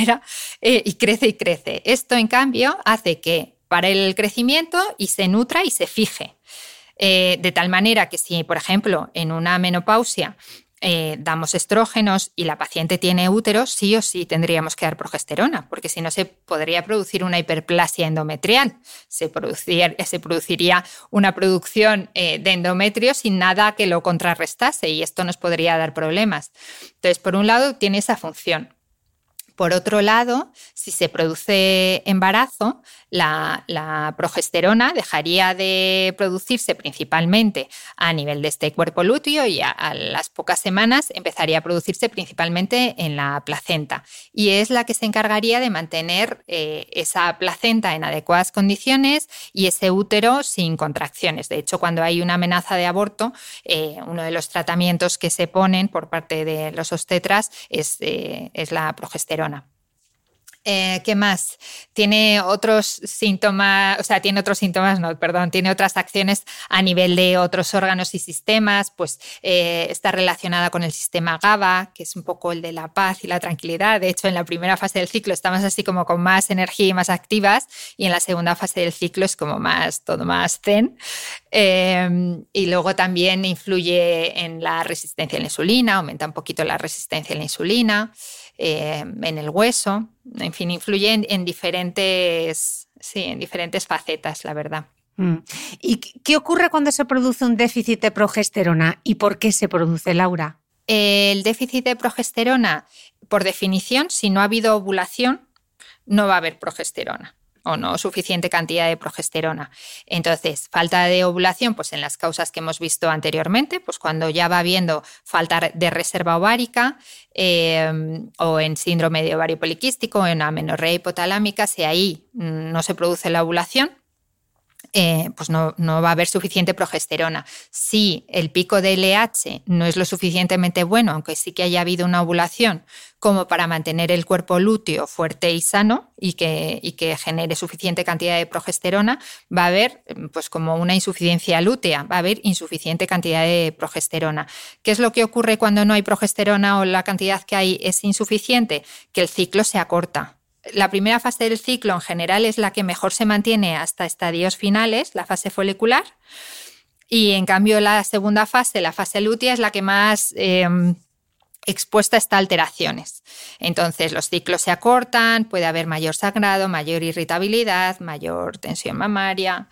y crece. Esto, en cambio, hace que pare el crecimiento y se nutra y se fije. De tal manera que si, por ejemplo, en una menopausia damos estrógenos y la paciente tiene útero, sí o sí tendríamos que dar progesterona, porque si no se podría producir una hiperplasia endometrial. Se produciría una producción de endometrio sin nada que lo contrarrestase y esto nos podría dar problemas. Entonces, por un lado, tiene esa función. Por otro lado, si se produce embarazo, la progesterona dejaría de producirse principalmente a nivel de este cuerpo lúteo y a las pocas semanas empezaría a producirse principalmente en la placenta. Y es la que se encargaría de mantener esa placenta en adecuadas condiciones y ese útero sin contracciones. De hecho, cuando hay una amenaza de aborto, uno de los tratamientos que se ponen por parte de los obstetras es la progesterona. ¿Qué más? Tiene otros síntomas, tiene otras acciones a nivel de otros órganos y sistemas, pues está relacionada con el sistema GABA, que es un poco el de la paz y la tranquilidad. De hecho, en la primera fase del ciclo estamos así como con más energía y más activas, y en la segunda fase del ciclo es como todo más zen. Y luego también influye en la resistencia a la insulina, aumenta un poquito la resistencia a la insulina. En el hueso, en fin, influye en diferentes facetas, la verdad. ¿Y qué ocurre cuando se produce un déficit de progesterona y por qué se produce, Laura? El déficit de progesterona, por definición, si no ha habido ovulación, no va a haber progesterona o no suficiente cantidad de progesterona. Entonces, falta de ovulación, pues en las causas que hemos visto anteriormente, pues cuando ya va habiendo falta de reserva ovárica o en síndrome de ovario poliquístico o en amenorrea hipotalámica, si ahí no se produce la ovulación, pues no va a haber suficiente progesterona. Si el pico de LH no es lo suficientemente bueno, aunque sí que haya habido una ovulación, como para mantener el cuerpo lúteo fuerte y sano y que genere suficiente cantidad de progesterona, va a haber pues como una insuficiencia lútea, va a haber insuficiente cantidad de progesterona. ¿Qué es lo que ocurre cuando no hay progesterona o la cantidad que hay es insuficiente? Que el ciclo se acorta. La primera fase del ciclo en general es la que mejor se mantiene hasta estadios finales, la fase folicular, y en cambio la segunda fase, la fase lútea, es la que más expuesta está a alteraciones. Entonces los ciclos se acortan, puede haber mayor sangrado, mayor irritabilidad, mayor tensión mamaria.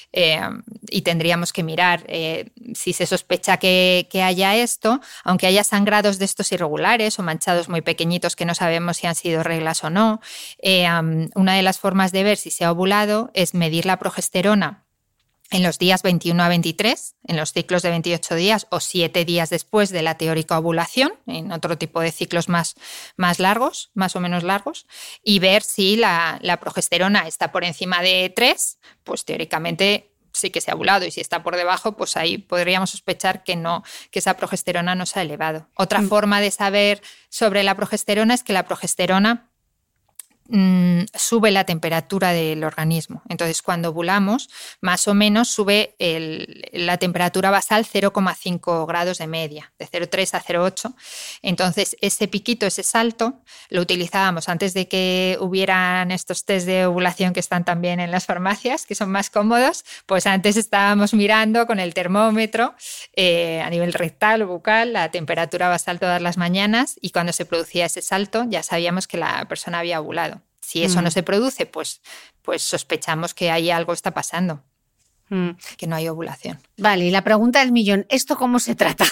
Y tendríamos que mirar si se sospecha que haya esto, aunque haya sangrados de estos irregulares o manchados muy pequeñitos que no sabemos si han sido reglas o no. Una de las formas de ver si se ha ovulado es medir la progesterona en los días 21 a 23, en los ciclos de 28 días o 7 días después de la teórica ovulación, en otro tipo de ciclos más largos, más o menos largos, y ver si la progesterona está por encima de 3, pues teóricamente sí que se ha ovulado, y si está por debajo, pues ahí podríamos sospechar que esa progesterona no se ha elevado. Otra forma de saber sobre la progesterona es que la progesterona sube la temperatura del organismo. Entonces, cuando ovulamos, más o menos sube la temperatura basal 0,5 grados de media, de 0,3 a 0,8. Entonces, ese piquito, ese salto, lo utilizábamos antes de que hubieran estos test de ovulación que están también en las farmacias, que son más cómodos. Pues antes estábamos mirando con el termómetro a nivel rectal o bucal la temperatura basal todas las mañanas, y cuando se producía ese salto ya sabíamos que la persona había ovulado. Si eso no se produce, pues sospechamos que ahí algo está pasando, que no hay ovulación. Vale, y la pregunta del millón, ¿esto cómo se trata?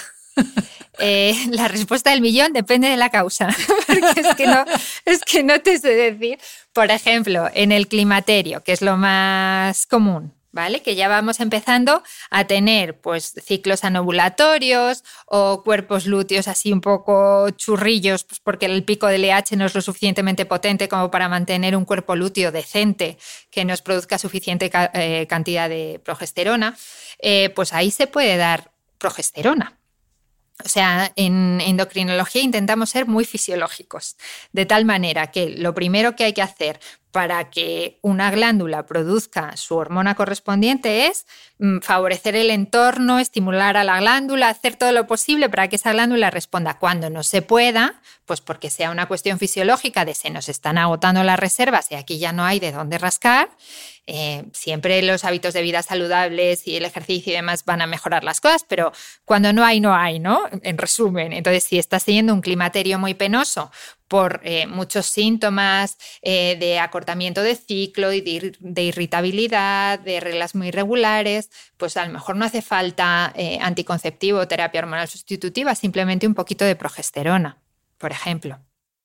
La respuesta del millón depende de la causa, porque es que no te sé decir. Por ejemplo, en el climaterio, que es lo más común, ¿vale? Que ya vamos empezando a tener pues ciclos anovulatorios o cuerpos lúteos así un poco churrillos, pues porque el pico del LH no es lo suficientemente potente como para mantener un cuerpo lúteo decente que nos produzca suficiente cantidad de progesterona, pues ahí se puede dar progesterona. O sea, en endocrinología intentamos ser muy fisiológicos, de tal manera que lo primero que hay que hacer para que una glándula produzca su hormona correspondiente es favorecer el entorno, estimular a la glándula, hacer todo lo posible para que esa glándula responda. Cuando no se pueda, pues porque sea una cuestión fisiológica de se nos están agotando las reservas y aquí ya no hay de dónde rascar, siempre los hábitos de vida saludables y el ejercicio y demás van a mejorar las cosas, pero cuando no hay, ¿no? En resumen, entonces si estás teniendo un climaterio muy penoso por muchos síntomas de acortamiento de ciclo y de irritabilidad, de reglas muy irregulares, pues a lo mejor no hace falta anticonceptivo o terapia hormonal sustitutiva, simplemente un poquito de progesterona, por ejemplo.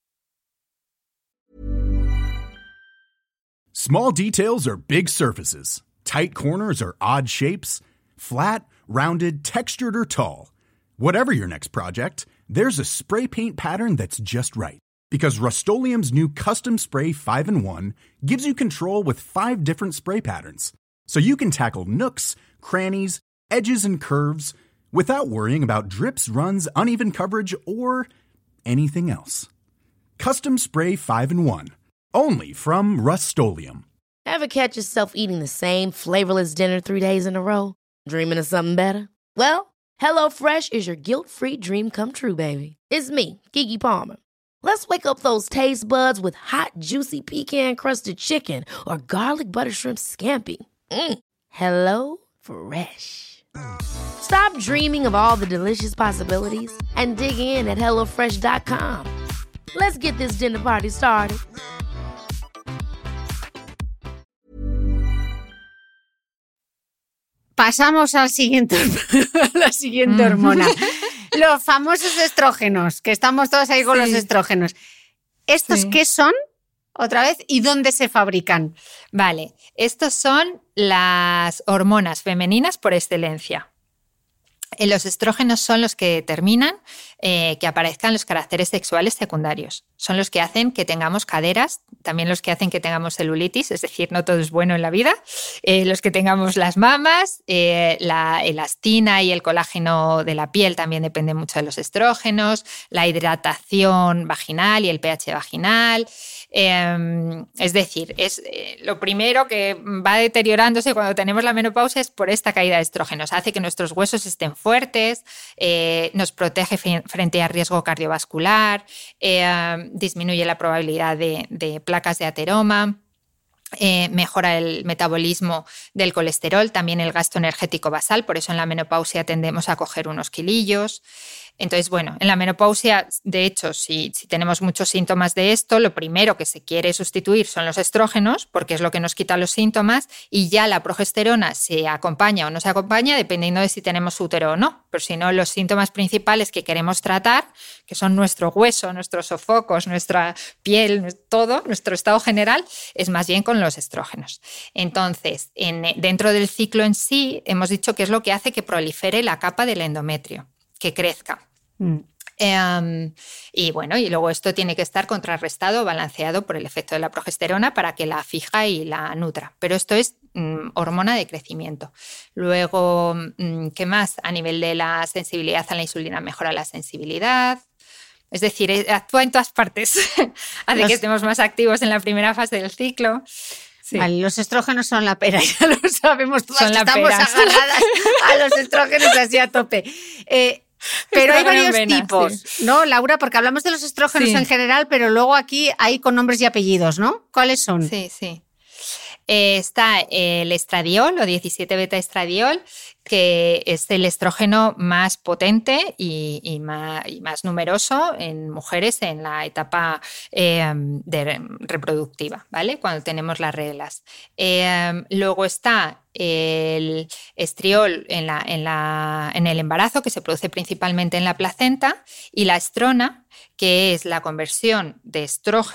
Small details are big surfaces. Tight corners are odd shapes. Flat, rounded, textured, or tall. Whatever your next project, there's a spray paint pattern that's just right. Because Rust-Oleum's new Custom Spray 5-in-1 gives you control with 5 different spray patterns. So you can tackle nooks, crannies, edges, and curves without worrying about drips, runs, uneven coverage, or anything else. Custom Spray 5-in-1. Only from Rust-Oleum. Ever catch yourself eating the same flavorless dinner 3 days in a row? Dreaming of something better? Well, HelloFresh is your guilt-free dream come true, baby. It's me, Keke Palmer. Let's wake up those taste buds with hot, juicy pecan-crusted chicken or garlic butter shrimp scampi. Hello Fresh. Stop dreaming of all the delicious possibilities and dig in at HelloFresh.com. Let's get this dinner party started. Pasamos a la siguiente hormona. Los famosos estrógenos, que estamos todos ahí con los estrógenos. ¿Estos qué son? Otra vez, ¿y dónde se fabrican? Vale, estos son las hormonas femeninas por excelencia. Los estrógenos son los que determinan que aparezcan los caracteres sexuales secundarios. Son los que hacen que tengamos caderas, también los que hacen que tengamos celulitis, es decir, no todo es bueno en la vida, los que tengamos las mamas, la elastina y el colágeno de la piel también dependen mucho de los estrógenos, la hidratación vaginal y el pH vaginal. Es decir, lo primero que va deteriorándose cuando tenemos la menopausia es por esta caída de estrógenos. Hace que nuestros huesos estén fuertes, nos protege frente a riesgo cardiovascular, disminuye la probabilidad de placas de ateroma, mejora el metabolismo del colesterol, también el gasto energético basal, por eso en la menopausia tendemos a coger unos kilillos. Entonces, bueno, en la menopausia, de hecho, si tenemos muchos síntomas de esto, lo primero que se quiere sustituir son los estrógenos, porque es lo que nos quita los síntomas, y ya la progesterona se acompaña o no se acompaña, dependiendo de si tenemos útero o no. Pero si no, los síntomas principales que queremos tratar, que son nuestro hueso, nuestros sofocos, nuestra piel, todo, nuestro estado general, es más bien con los estrógenos. Entonces, dentro del ciclo en sí, hemos dicho que es lo que hace que prolifere la capa del endometrio, que crezca. Y bueno, y luego esto tiene que estar contrarrestado, balanceado por el efecto de la progesterona para que la fija y la nutra. Pero esto es hormona de crecimiento. Luego, ¿qué más? A nivel de la sensibilidad a la insulina mejora la sensibilidad. Es decir, actúa en todas partes. Hace que estemos más activos en la primera fase del ciclo. Sí. Vale, los estrógenos son la pera, ya lo sabemos todas, son estamos agarradas a los estrógenos así a tope. Pero hay varios tipos, sí, ¿no, Laura? Porque hablamos de los estrógenos en general, pero luego aquí hay con nombres y apellidos, ¿no? ¿Cuáles son? Sí. Está el estradiol o 17-beta-estradiol, que es el estrógeno más potente y más numeroso en mujeres en la etapa reproductiva, ¿vale? Cuando tenemos las reglas. Luego está el estriol en el embarazo, que se produce principalmente en la placenta, y la estrona, que es la conversión de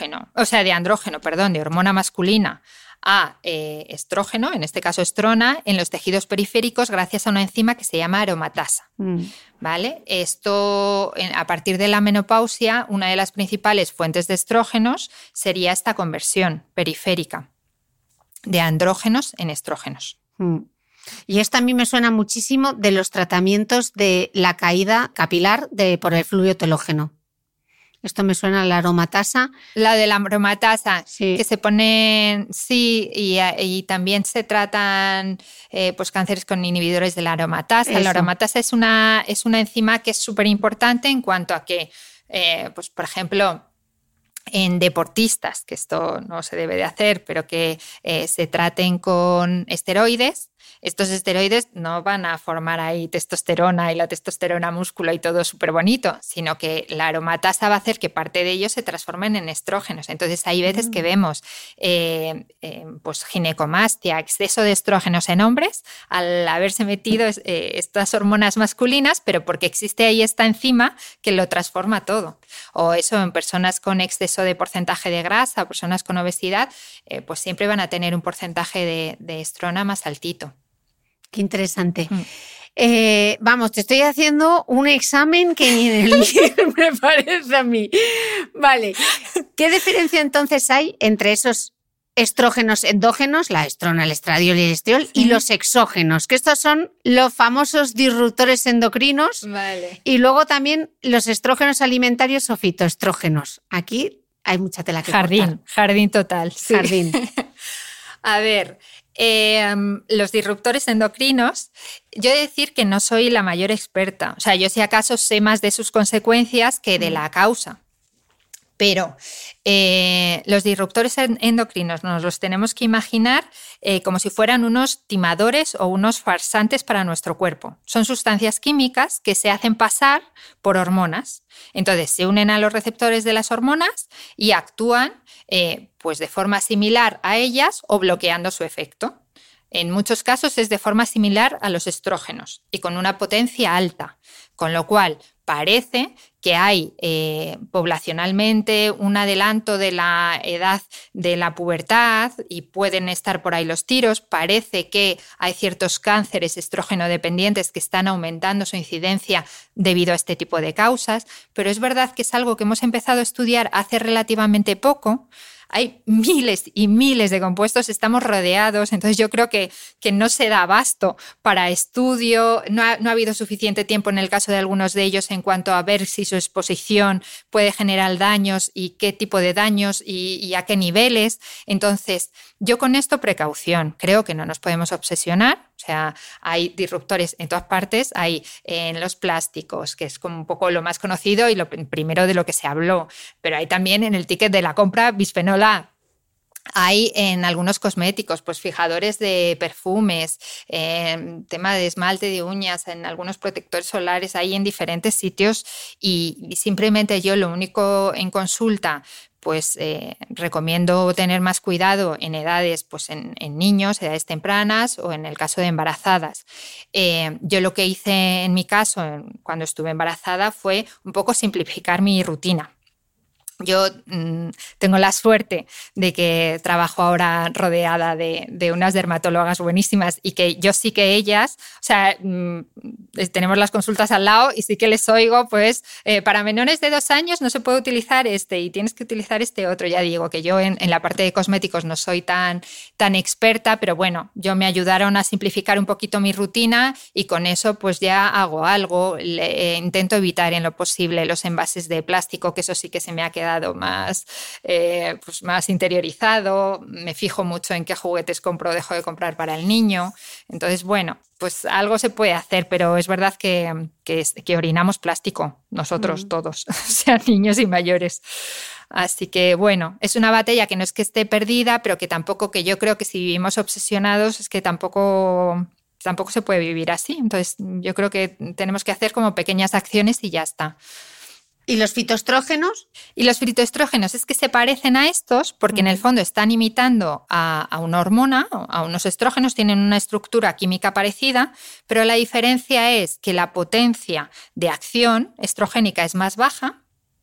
de hormona masculina a estrógeno, en este caso estrona, en los tejidos periféricos gracias a una enzima que se llama aromatasa. ¿Vale? Esto, a partir de la menopausia, una de las principales fuentes de estrógenos sería esta conversión periférica de andrógenos en estrógenos. Y esto a mí me suena muchísimo de los tratamientos de la caída capilar por el fluido telógeno. Esto me suena a la aromatasa. La de la aromatasa, sí, que se ponen, sí, y también se tratan pues cánceres con inhibidores de la aromatasa. Eso. La aromatasa es una enzima que es súper importante en cuanto a que, pues por ejemplo, en deportistas, que esto no se debe de hacer, pero que se traten con esteroides. Estos esteroides no van a formar ahí testosterona y la testosterona músculo y todo súper bonito, sino que la aromatasa va a hacer que parte de ellos se transformen en estrógenos. Entonces hay veces que vemos pues ginecomastia, exceso de estrógenos en hombres al haberse metido estas hormonas masculinas, pero porque existe ahí esta enzima que lo transforma todo. O eso en personas con exceso de porcentaje de grasa, personas con obesidad, pues siempre van a tener un porcentaje de estrona más altito. Qué interesante. Vamos, te estoy haciendo un examen que ni en el libro me parece a mí. Vale. ¿Qué diferencia entonces hay entre esos estrógenos endógenos, la estrona, el estradiol y el estriol, y los exógenos? Que estos son los famosos disruptores endocrinos. Vale. Y luego también los estrógenos alimentarios o fitoestrógenos. Aquí hay mucha tela que cortar. Jardín total. Sí. Jardín. A ver, los disruptores endocrinos, yo he de decir que no soy la mayor experta. O sea, yo si acaso sé más de sus consecuencias que de la causa. Pero los disruptores endocrinos nos los tenemos que imaginar como si fueran unos timadores o unos farsantes para nuestro cuerpo. Son sustancias químicas que se hacen pasar por hormonas. Entonces se unen a los receptores de las hormonas y actúan pues de forma similar a ellas o bloqueando su efecto. En muchos casos es de forma similar a los estrógenos y con una potencia alta, con lo cual parece que hay poblacionalmente un adelanto de la edad de la pubertad y pueden estar por ahí los tiros. Parece que hay ciertos cánceres estrógeno dependientes que están aumentando su incidencia debido a este tipo de causas, pero es verdad que es algo que hemos empezado a estudiar hace relativamente poco. Hay miles y miles de compuestos, estamos rodeados, entonces yo creo que no se da abasto para estudio, no ha habido suficiente tiempo en el caso de algunos de ellos en cuanto a ver si su exposición puede generar daños y qué tipo de daños y a qué niveles. Entonces, yo con esto precaución, creo que no nos podemos obsesionar. O sea, hay disruptores en todas partes, hay en los plásticos, que es como un poco lo más conocido y lo primero de lo que se habló, pero hay también en el ticket de la compra bisfenol A. Hay en algunos cosméticos, pues fijadores de perfumes, tema de esmalte de uñas, en algunos protectores solares, hay en diferentes sitios y simplemente yo lo único en consulta, pues recomiendo tener más cuidado en edades, pues en niños, edades tempranas o en el caso de embarazadas. Yo lo que hice en mi caso cuando estuve embarazada fue un poco simplificar mi rutina. Yo tengo la suerte de que trabajo ahora rodeada de unas dermatólogas buenísimas y que yo sí que ellas, o sea, tenemos las consultas al lado y sí que les oigo, pues para menores de 2 años no se puede utilizar este y tienes que utilizar este otro. Ya digo que yo en la parte de cosméticos no soy tan experta, pero bueno, yo me ayudaron a simplificar un poquito mi rutina y con eso pues ya hago algo. Intento evitar en lo posible los envases de plástico, que eso sí que se me ha quedado más interiorizado. Me fijo mucho en qué juguetes compro o dejo de comprar para el niño. Entonces, bueno, pues algo se puede hacer, pero es verdad que orinamos plástico nosotros todos, o sea, niños y mayores. Así que, bueno, es una batalla que no es que esté perdida, pero que tampoco, que yo creo que si vivimos obsesionados es que tampoco se puede vivir así. Entonces, yo creo que tenemos que hacer como pequeñas acciones y ya está. ¿Y los fitoestrógenos? Y los fitoestrógenos es que se parecen a estos porque en el fondo están imitando a una hormona, a unos estrógenos, tienen una estructura química parecida, pero la diferencia es que la potencia de acción estrogénica es más baja.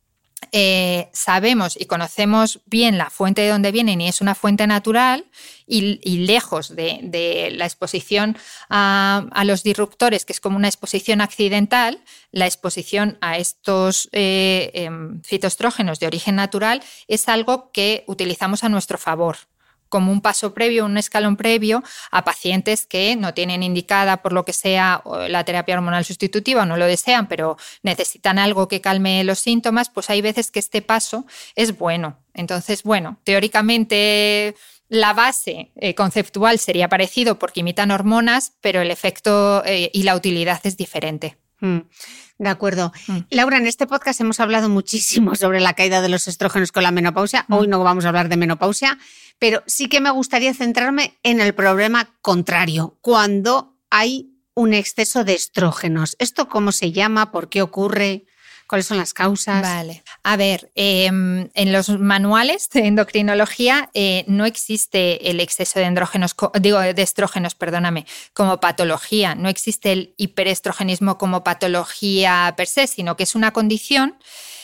Sabemos y conocemos bien la fuente de donde vienen y es una fuente natural y lejos de la exposición a los disruptores, que es como una exposición accidental, la exposición a estos fitoestrógenos de origen natural es algo que utilizamos a nuestro favor, como un paso previo, un escalón previo a pacientes que no tienen indicada por lo que sea la terapia hormonal sustitutiva o no lo desean, pero necesitan algo que calme los síntomas, pues hay veces que este paso es bueno. Entonces, bueno, teóricamente la base conceptual sería parecido porque imitan hormonas, pero el efecto y la utilidad es diferente. De acuerdo. Laura, en este podcast hemos hablado muchísimo sobre la caída de los estrógenos con la menopausia. Hoy no vamos a hablar de menopausia, pero sí que me gustaría centrarme en el problema contrario, cuando hay un exceso de estrógenos. ¿Esto cómo se llama? ¿Por qué ocurre? ¿Cuáles son las causas? Vale. A ver, en los manuales de endocrinología no existe el exceso de estrógenos, como patología. No existe el hiperestrogenismo como patología per se, sino que es una condición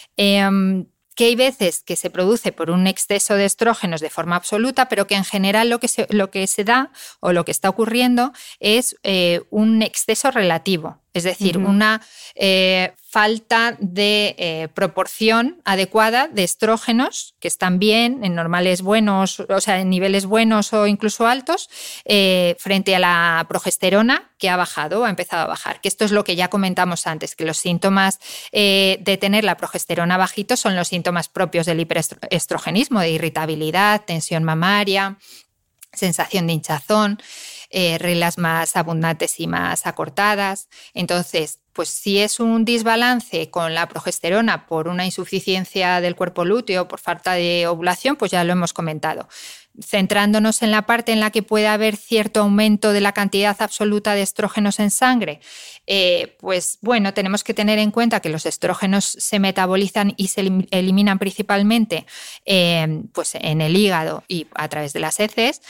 que hay veces que se produce por un exceso de estrógenos de forma absoluta, pero que en general lo que se da o lo que está ocurriendo es un exceso relativo. Es decir, una falta de proporción adecuada de estrógenos que están bien, en normales buenos, o sea, en niveles buenos o incluso altos, frente a la progesterona que ha bajado o ha empezado a bajar. Que esto es lo que ya comentamos antes, que los síntomas de tener la progesterona bajito son los síntomas propios del hiperestrogenismo, de irritabilidad, tensión mamaria, sensación de hinchazón, reglas más abundantes y más acortadas. Entonces, pues si es un desbalance con la progesterona por una insuficiencia del cuerpo lúteo, por falta de ovulación, pues ya lo hemos comentado. Centrándonos en la parte en la que puede haber cierto aumento de la cantidad absoluta de estrógenos en sangre, pues bueno, tenemos que tener en cuenta que los estrógenos se metabolizan y se eliminan principalmente pues en el hígado y a través de las heces.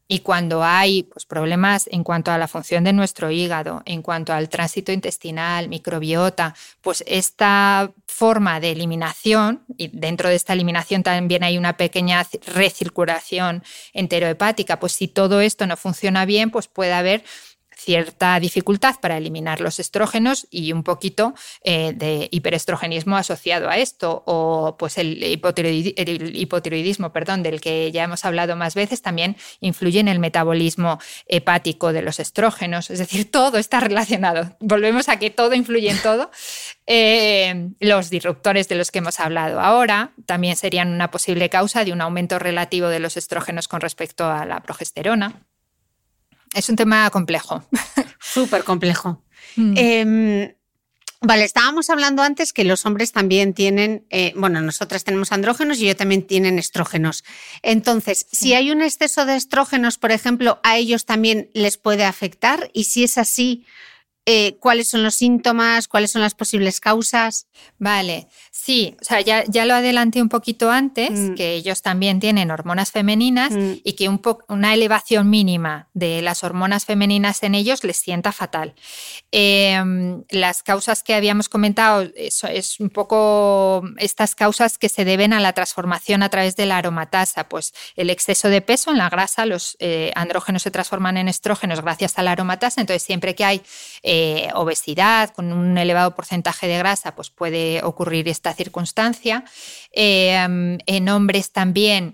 Y cuando hay pues, problemas en cuanto a la función de nuestro hígado, en cuanto al tránsito intestinal, microbiota, pues esta forma de eliminación, y dentro de esta eliminación también hay una pequeña recirculación enterohepática, pues si todo esto no funciona bien, pues puede haber cierta dificultad para eliminar los estrógenos y un poquito de hiperestrogenismo asociado a esto, o pues el hipotiroidismo, del que ya hemos hablado más veces, también influye en el metabolismo hepático de los estrógenos, es decir, todo está relacionado. Volvemos a que todo influye en todo. Los disruptores de los que hemos hablado ahora también serían una posible causa de un aumento relativo de los estrógenos con respecto a la progesterona. Es un tema complejo. Súper complejo. Vale, estábamos hablando antes que los hombres también tienen, nosotras tenemos andrógenos y ellos también tienen estrógenos. Entonces, si hay un exceso de estrógenos, por ejemplo, ¿a ellos también les puede afectar? Y si es así, ¿cuáles son los síntomas? ¿Cuáles son las posibles causas? Vale, sí, o sea, ya lo adelanté un poquito antes, que ellos también tienen hormonas femeninas y que una elevación mínima de las hormonas femeninas en ellos les sienta fatal. Las causas que habíamos comentado es un poco estas causas que se deben a la transformación a través de la aromatasa, pues el exceso de peso en la grasa, los andrógenos se transforman en estrógenos gracias a la aromatasa, entonces siempre que hay obesidad con un elevado porcentaje de grasa, pues puede ocurrir esta circunstancia. En hombres también,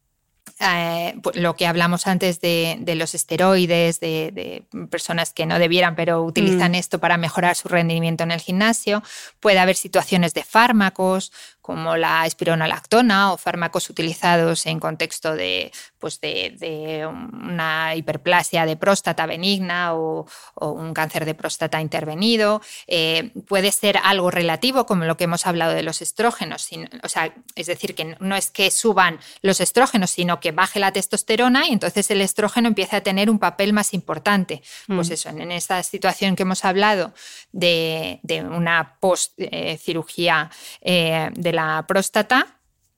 lo que hablamos antes de los esteroides, de personas que no debieran, pero utilizan esto para mejorar su rendimiento en el gimnasio. Puede haber situaciones de fármacos, como la espironolactona o fármacos utilizados en contexto de una hiperplasia de próstata benigna o un cáncer de próstata intervenido. Puede ser algo relativo, como lo que hemos hablado de los estrógenos. Es decir, que no es que suban los estrógenos, sino que baje la testosterona y entonces el estrógeno empieza a tener un papel más importante. Pues eso, en esta situación que hemos hablado de una post-cirugía de la próstata,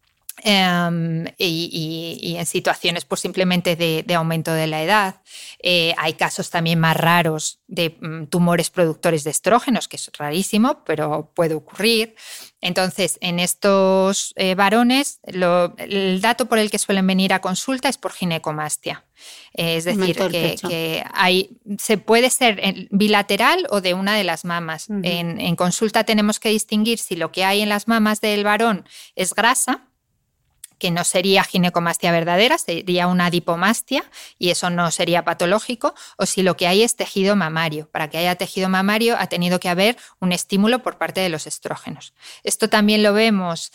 y en situaciones pues simplemente de aumento de la edad. Hay casos también más raros de tumores productores de estrógenos, que es rarísimo, pero puede ocurrir. Entonces, en estos varones, el dato por el que suelen venir a consulta es por ginecomastia. Es decir, que se puede ser bilateral o de una de las mamas. En consulta tenemos que distinguir si lo que hay en las mamas del varón es grasa, que no sería ginecomastia verdadera, sería una adipomastia y eso no sería patológico, o si lo que hay es tejido mamario. Para que haya tejido mamario ha tenido que haber un estímulo por parte de los estrógenos. Esto también lo vemos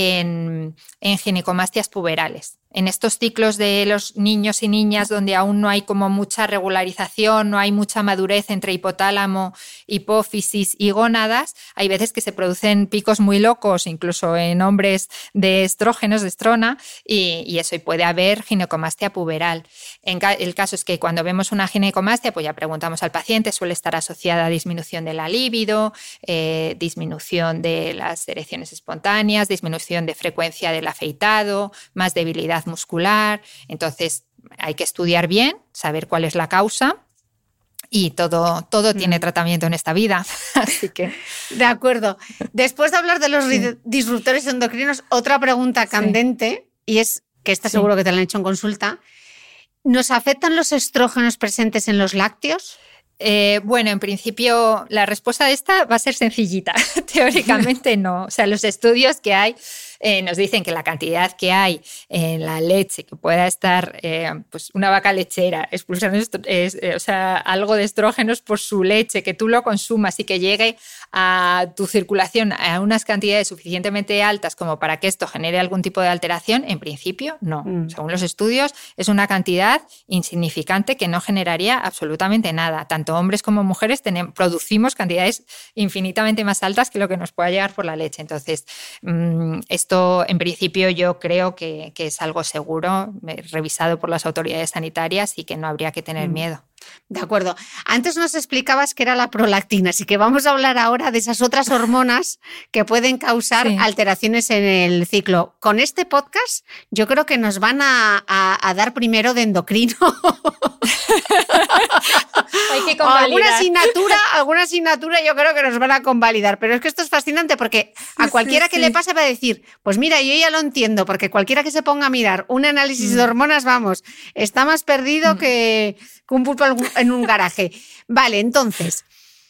en ginecomastias puberales. En estos ciclos de los niños y niñas donde aún no hay como mucha regularización, no hay mucha madurez entre hipotálamo, hipófisis y gónadas, hay veces que se producen picos muy locos, incluso en hombres de estrógenos, de estrona, y eso, y puede haber ginecomastia puberal. El caso es que cuando vemos una ginecomastia, pues ya preguntamos al paciente, suele estar asociada a disminución de la libido, disminución de las erecciones espontáneas, disminución de frecuencia del afeitado, más debilidad muscular. Entonces hay que estudiar bien, saber cuál es la causa y todo tiene tratamiento en esta vida. Así que... De acuerdo. Después de hablar de los disruptores endocrinos, otra pregunta candente, y es que esta seguro que te la han hecho en consulta. ¿Nos afectan los estrógenos presentes en los lácteos? Bueno, en principio la respuesta de esta va a ser sencillita. Teóricamente no. O sea, los estudios que hay nos dicen que la cantidad que hay en la leche, que pueda estar pues una vaca lechera expulsando algo de estrógenos por su leche, que tú lo consumas y que llegue a tu circulación a unas cantidades suficientemente altas como para que esto genere algún tipo de alteración, en principio no. Según los estudios, es una cantidad insignificante que no generaría absolutamente nada. Tanto hombres como mujeres producimos cantidades infinitamente más altas que lo que nos pueda llegar por la leche. Entonces, esto en principio yo creo que es algo seguro, revisado por las autoridades sanitarias y que no habría que tener miedo. De acuerdo. Antes nos explicabas que era la prolactina, así que vamos a hablar ahora de esas otras hormonas que pueden causar alteraciones en el ciclo. Con este podcast yo creo que nos van a dar primero de endocrino. Hay que convalidar. Alguna asignatura yo creo que nos van a convalidar, pero es que esto es fascinante porque a cualquiera que le pase va a decir, pues mira, yo ya lo entiendo, porque cualquiera que se ponga a mirar un análisis de hormonas, vamos, está más perdido que un pulpo en un garaje. Vale, entonces,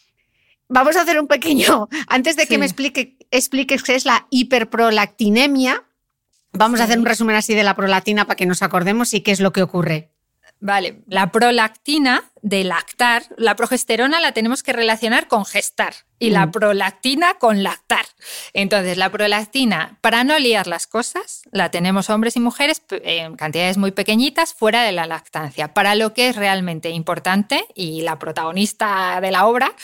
vamos a hacer un pequeño, antes de que me expliques qué es la hiperprolactinemia, vamos a hacer un resumen así de la prolactina para que nos acordemos y qué es lo que ocurre. Vale, la prolactina de lactar, la progesterona la tenemos que relacionar con gestar y la prolactina con lactar. Entonces, la prolactina, para no liar las cosas, la tenemos hombres y mujeres en cantidades muy pequeñitas fuera de la lactancia. Para lo que es realmente importante, y la protagonista de la obra,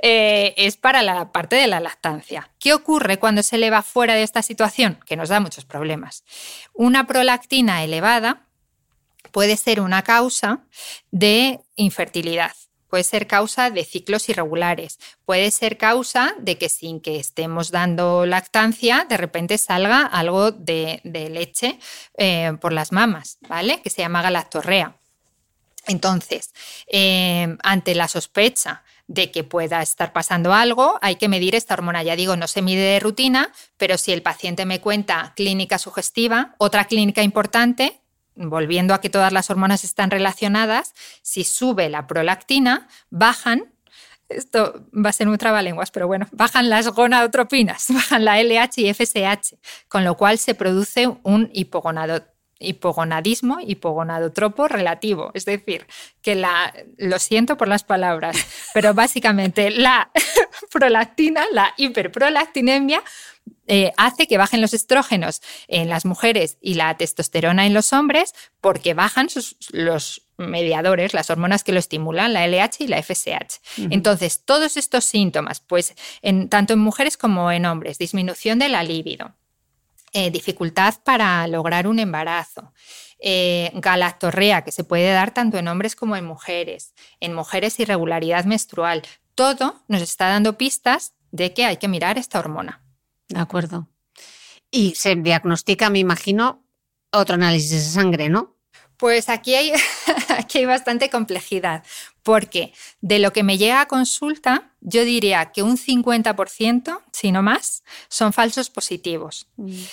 es para la parte de la lactancia. ¿Qué ocurre cuando se eleva fuera de esta situación? Que nos da muchos problemas. Una prolactina elevada puede ser una causa de infertilidad, puede ser causa de ciclos irregulares, puede ser causa de que sin que estemos dando lactancia, de repente salga algo de leche por las mamas, ¿vale? Que se llama galactorrea. Entonces, ante la sospecha de que pueda estar pasando algo, hay que medir esta hormona. Ya digo, no se mide de rutina, pero si el paciente me cuenta clínica sugestiva, otra clínica importante, volviendo a que todas las hormonas están relacionadas, si sube la prolactina, bajan, esto va a ser un trabalenguas, pero bueno, bajan las gonadotropinas, bajan la LH y FSH, con lo cual se produce un hipogonadismo, hipogonadotropo relativo. Es decir, que lo siento por las palabras, pero básicamente la prolactina, la hiperprolactinemia, hace que bajen los estrógenos en las mujeres y la testosterona en los hombres porque bajan los mediadores, las hormonas que lo estimulan, la LH y la FSH. Entonces, todos estos síntomas, pues tanto en mujeres como en hombres, disminución de la libido, dificultad para lograr un embarazo, galactorrea, que se puede dar tanto en hombres como en mujeres irregularidad menstrual, todo nos está dando pistas de que hay que mirar esta hormona. De acuerdo. Y se diagnostica, me imagino, otro análisis de sangre, ¿no? Pues aquí hay bastante complejidad, porque de lo que me llega a consulta, yo diría que un 50%, si no más, son falsos positivos.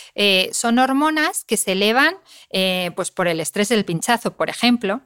Son hormonas que se elevan pues por el estrés del pinchazo, por ejemplo,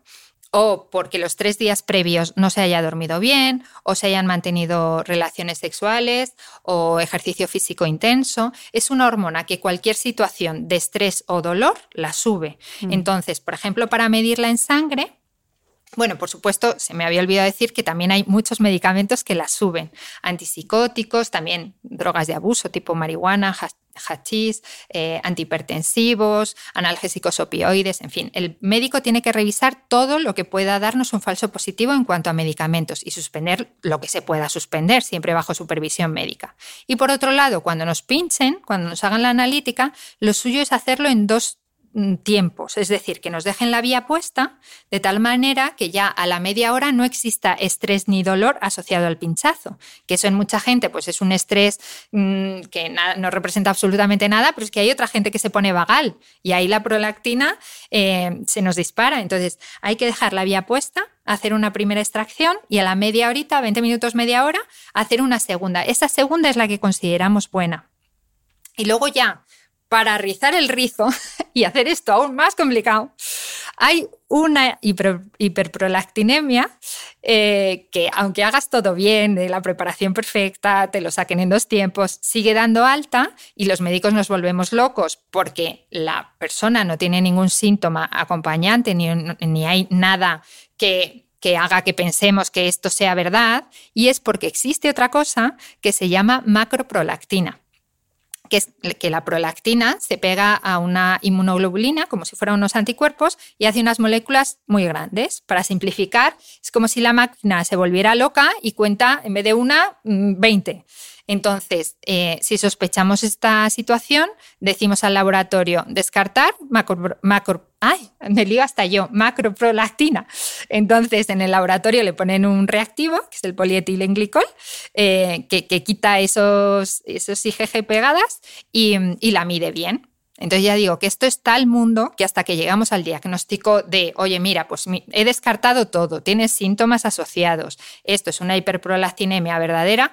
o porque los 3 días previos no se haya dormido bien, o se hayan mantenido relaciones sexuales, o ejercicio físico intenso. Es una hormona que cualquier situación de estrés o dolor la sube. Entonces, por ejemplo, para medirla en sangre, bueno, por supuesto, se me había olvidado decir que también hay muchos medicamentos que la suben. Antipsicóticos, también drogas de abuso tipo marihuana, hachís, antihipertensivos, analgésicos opioides, en fin. El médico tiene que revisar todo lo que pueda darnos un falso positivo en cuanto a medicamentos y suspender lo que se pueda suspender, siempre bajo supervisión médica. Y por otro lado, cuando nos pinchen, cuando nos hagan la analítica, lo suyo es hacerlo en 2 tiempos, es decir, que nos dejen la vía puesta de tal manera que ya a la media hora no exista estrés ni dolor asociado al pinchazo, que eso en mucha gente pues es un estrés que no representa absolutamente nada, pero es que hay otra gente que se pone vagal y ahí la prolactina se nos dispara. Entonces hay que dejar la vía puesta, hacer una primera extracción y a la media horita, 20 minutos, media hora, hacer una segunda. Esa segunda es la que consideramos buena. Y luego ya, para rizar el rizo y hacer esto aún más complicado, hay una hiperprolactinemia que, aunque hagas todo bien, de la preparación perfecta, te lo saquen en 2 tiempos, sigue dando alta y los médicos nos volvemos locos porque la persona no tiene ningún síntoma acompañante ni hay nada que haga que pensemos que esto sea verdad, y es porque existe otra cosa que se llama macroprolactina, que es que la prolactina se pega a una inmunoglobulina como si fueran unos anticuerpos y hace unas moléculas muy grandes. Para simplificar, es como si la máquina se volviera loca y cuenta, en vez de 1, 20. Entonces, si sospechamos esta situación, decimos al laboratorio descartar macroprolactina. Entonces, en el laboratorio le ponen un reactivo, que es el polietilenglicol, que quita esos IgG pegadas y la mide bien. Entonces ya digo que esto es tal mundo que hasta que llegamos al diagnóstico de, oye, mira, pues he descartado todo, tienes síntomas asociados, esto es una hiperprolactinemia verdadera,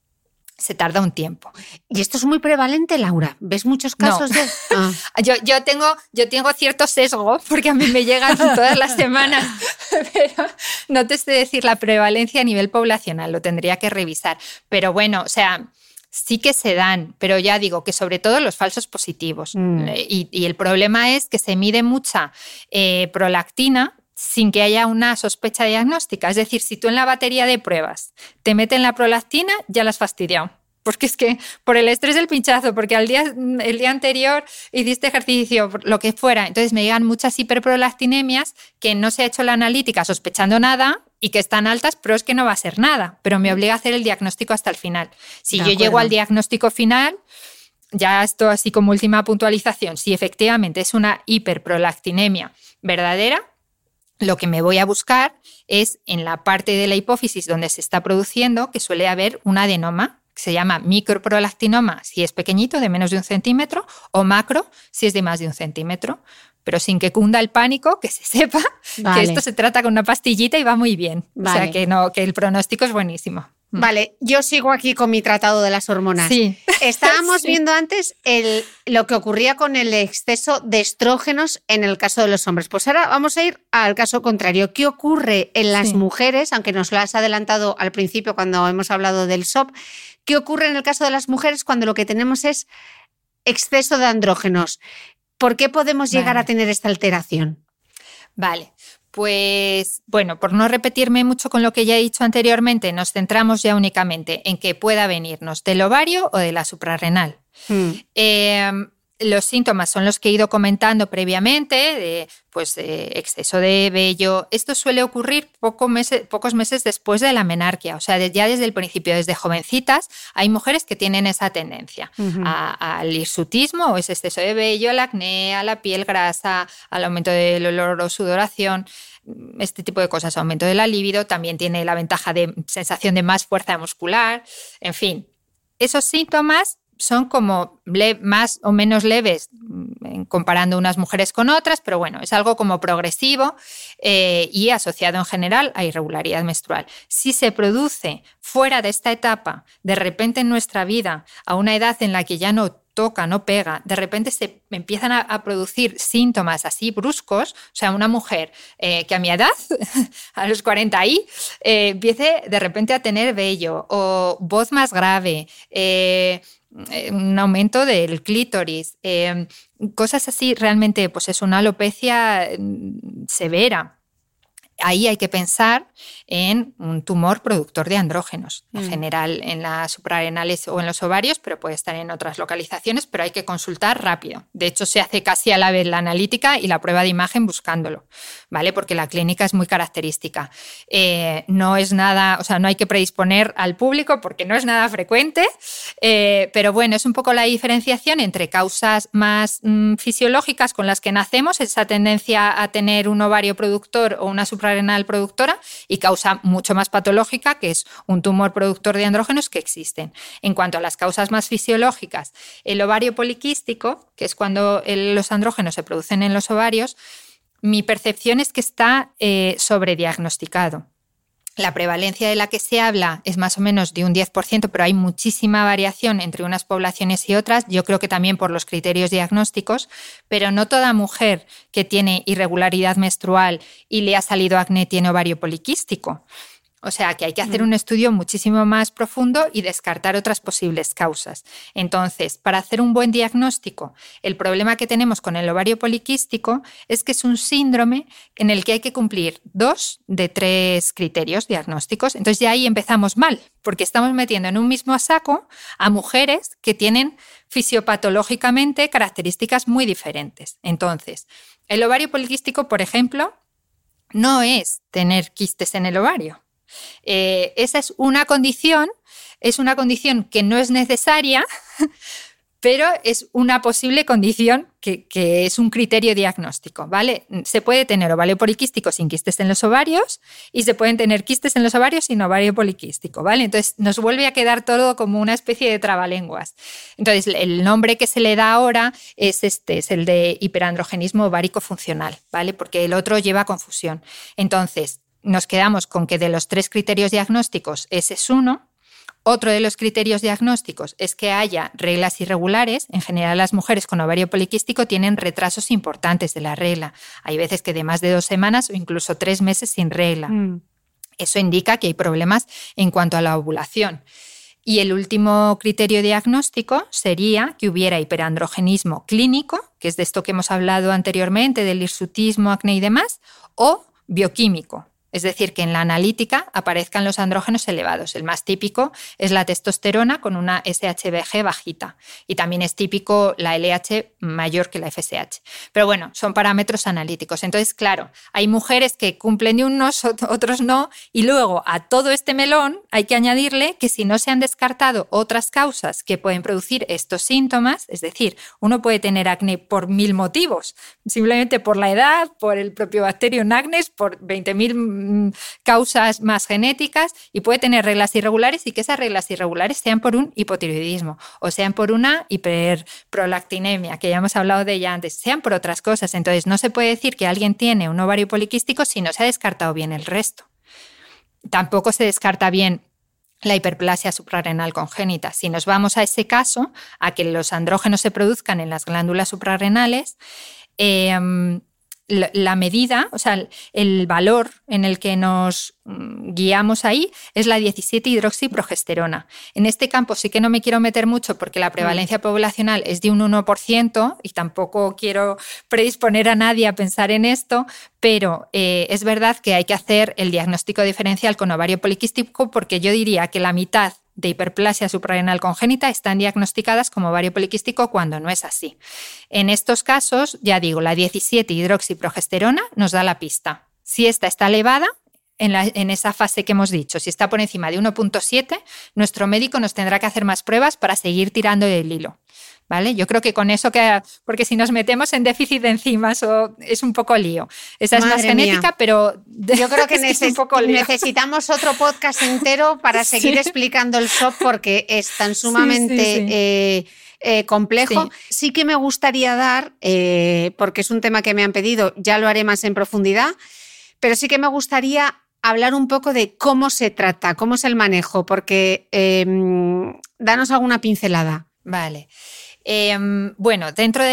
se tarda un tiempo. ¿Y esto es muy prevalente, Laura? ¿Ves muchos casos no. de...? Ah. Yo tengo cierto sesgo porque a mí me llegan todas las semanas, pero no te sé decir la prevalencia a nivel poblacional, lo tendría que revisar. Pero bueno, o sea... Sí que se dan, pero ya digo que sobre todo los falsos positivos. Y el problema es que se mide mucha prolactina sin que haya una sospecha diagnóstica. Es decir, si tú en la batería de pruebas te meten la prolactina, ya la has fastidiado. Porque es que por el estrés del pinchazo, porque el día anterior hiciste ejercicio, lo que fuera. Entonces me llegan muchas hiperprolactinemias que no se ha hecho la analítica sospechando nada y que están altas, pero es que no va a ser nada. Pero me obliga a hacer el diagnóstico hasta el final. Si yo llego al diagnóstico final, ya esto así como última puntualización, si efectivamente es una hiperprolactinemia verdadera, lo que me voy a buscar es en la parte de la hipófisis donde se está produciendo que suele haber un adenoma, que se llama microprolactinoma si es pequeñito, de menos de 1 centímetro, o macro si es de más de 1 centímetro. Pero sin que cunda el pánico, que se sepa que esto se trata con una pastillita y va muy bien. Vale. O sea, que el pronóstico es buenísimo. Vale, yo sigo aquí con mi tratado de las hormonas. Sí. Estábamos viendo antes lo que ocurría con el exceso de estrógenos en el caso de los hombres. Pues ahora vamos a ir al caso contrario. ¿Qué ocurre en las mujeres? Aunque nos lo has adelantado al principio cuando hemos hablado del SOP. ¿Qué ocurre en el caso de las mujeres cuando lo que tenemos es exceso de andrógenos? ¿Por qué podemos llegar a tener esta alteración? Vale, pues bueno, por no repetirme mucho con lo que ya he dicho anteriormente, nos centramos ya únicamente en que pueda venirnos del ovario o de la suprarrenal. Los síntomas son los que he ido comentando previamente, de exceso de vello. Esto suele ocurrir pocos meses después de la menarquia, o sea, ya desde el principio, desde jovencitas, hay mujeres que tienen esa tendencia al hirsutismo o ese exceso de vello, al acné, a la piel grasa, al aumento del olor o sudoración. Este tipo de cosas, aumento de la libido, también tiene la ventaja de sensación de más fuerza muscular, en fin. Esos síntomas son como más o menos leves comparando unas mujeres con otras, pero bueno, es algo como progresivo y asociado en general a irregularidad menstrual. Si se produce fuera de esta etapa, de repente en nuestra vida, a una edad en la que ya no toca, no pega, de repente se empiezan a producir síntomas así bruscos, o sea, una mujer que a mi edad, a los 40 empiece de repente a tener vello o voz más grave, un aumento del clítoris, cosas así, realmente pues es una alopecia severa. Ahí hay que pensar en un tumor productor de andrógenos, en general en las suprarrenales o en los ovarios, pero puede estar en otras localizaciones, pero hay que consultar rápido. De hecho, se hace casi a la vez la analítica y la prueba de imagen buscándolo, ¿vale? Porque la clínica es muy característica. No es nada, o sea, no hay que predisponer al público porque no es nada frecuente, pero bueno, es un poco la diferenciación entre causas más fisiológicas con las que nacemos, esa tendencia a tener un ovario productor o una suprarrenal productora, y causa mucho más patológica, que es un tumor productor de andrógenos, que existen. En cuanto a las causas más fisiológicas, el ovario poliquístico, que es cuando los andrógenos se producen en los ovarios, mi percepción es que está sobrediagnosticado. La prevalencia de la que se habla es más o menos de un 10%, pero hay muchísima variación entre unas poblaciones y otras, yo creo que también por los criterios diagnósticos, pero no toda mujer que tiene irregularidad menstrual y le ha salido acné tiene ovario poliquístico. O sea, que hay que hacer un estudio muchísimo más profundo y descartar otras posibles causas. Entonces, para hacer un buen diagnóstico, el problema que tenemos con el ovario poliquístico es que es un síndrome en el que hay que cumplir 2 de 3 criterios diagnósticos. Entonces, ya ahí empezamos mal, porque estamos metiendo en un mismo saco a mujeres que tienen fisiopatológicamente características muy diferentes. Entonces, el ovario poliquístico, por ejemplo, no es tener quistes en el ovario. Esa es una condición es una condición que no es necesaria, pero es una posible condición que es un criterio diagnóstico, ¿vale? Se puede tener ovario poliquístico sin quistes en los ovarios y se pueden tener quistes en los ovarios sin ovario poliquístico, ¿vale? Entonces nos vuelve a quedar todo como una especie de trabalenguas. Entonces el nombre que se le da ahora es el de hiperandrogenismo ovárico funcional, ¿vale? Porque el otro lleva confusión. Entonces nos quedamos con que de los 3 criterios diagnósticos ese es uno. Otro de los criterios diagnósticos es que haya reglas irregulares. En general, las mujeres con ovario poliquístico tienen retrasos importantes de la regla. Hay veces que de más de 2 semanas o incluso 3 meses sin regla. Eso indica que hay problemas en cuanto a la ovulación. Y el último criterio diagnóstico sería que hubiera hiperandrogenismo clínico, que es de esto que hemos hablado anteriormente, del hirsutismo, acné y demás, o bioquímico. Es decir, que en la analítica aparezcan los andrógenos elevados. El más típico es la testosterona con una SHBG bajita. Y también es típico la LH mayor que la FSH. Pero bueno, son parámetros analíticos. Entonces, claro, hay mujeres que cumplen de unos, otros no. Y luego a todo este melón hay que añadirle que si no se han descartado otras causas que pueden producir estos síntomas, es decir, uno puede tener acné por 1000 motivos. Simplemente por la edad, por el propio Bacterium acnes, por 20.000 causas más genéticas, y puede tener reglas irregulares y que esas reglas irregulares sean por un hipotiroidismo o sean por una hiperprolactinemia, que ya hemos hablado de ella antes, sean por otras cosas. Entonces no se puede decir que alguien tiene un ovario poliquístico si no se ha descartado bien el resto. Tampoco se descarta bien la hiperplasia suprarrenal congénita. Si nos vamos a ese caso, a que los andrógenos se produzcan en las glándulas suprarrenales, la medida, o sea, el valor en el que nos guiamos ahí es la 17-hidroxiprogesterona. En este campo sí que no me quiero meter mucho porque la prevalencia poblacional es de un 1% y tampoco quiero predisponer a nadie a pensar en esto, pero es verdad que hay que hacer el diagnóstico diferencial con ovario poliquístico, porque yo diría que la mitad de hiperplasia suprarrenal congénita están diagnosticadas como ovario poliquístico cuando no es así. En estos casos, ya digo, la 17-hidroxiprogesterona nos da la pista. Si esta está elevada, en esa fase que hemos dicho, si está por encima de 1.7, nuestro médico nos tendrá que hacer más pruebas para seguir tirando del hilo. ¿Vale? Yo creo que con eso queda, porque si nos metemos en déficit de enzimas es un poco lío. Esa es más genética, pero yo creo que necesitamos otro podcast entero para seguir explicando el SOP, porque es tan sumamente complejo. Sí que me gustaría dar, porque es un tema que me han pedido, ya lo haré más en profundidad, pero sí que me gustaría hablar un poco de cómo se trata, cómo es el manejo, porque danos alguna pincelada. Vale. Bueno,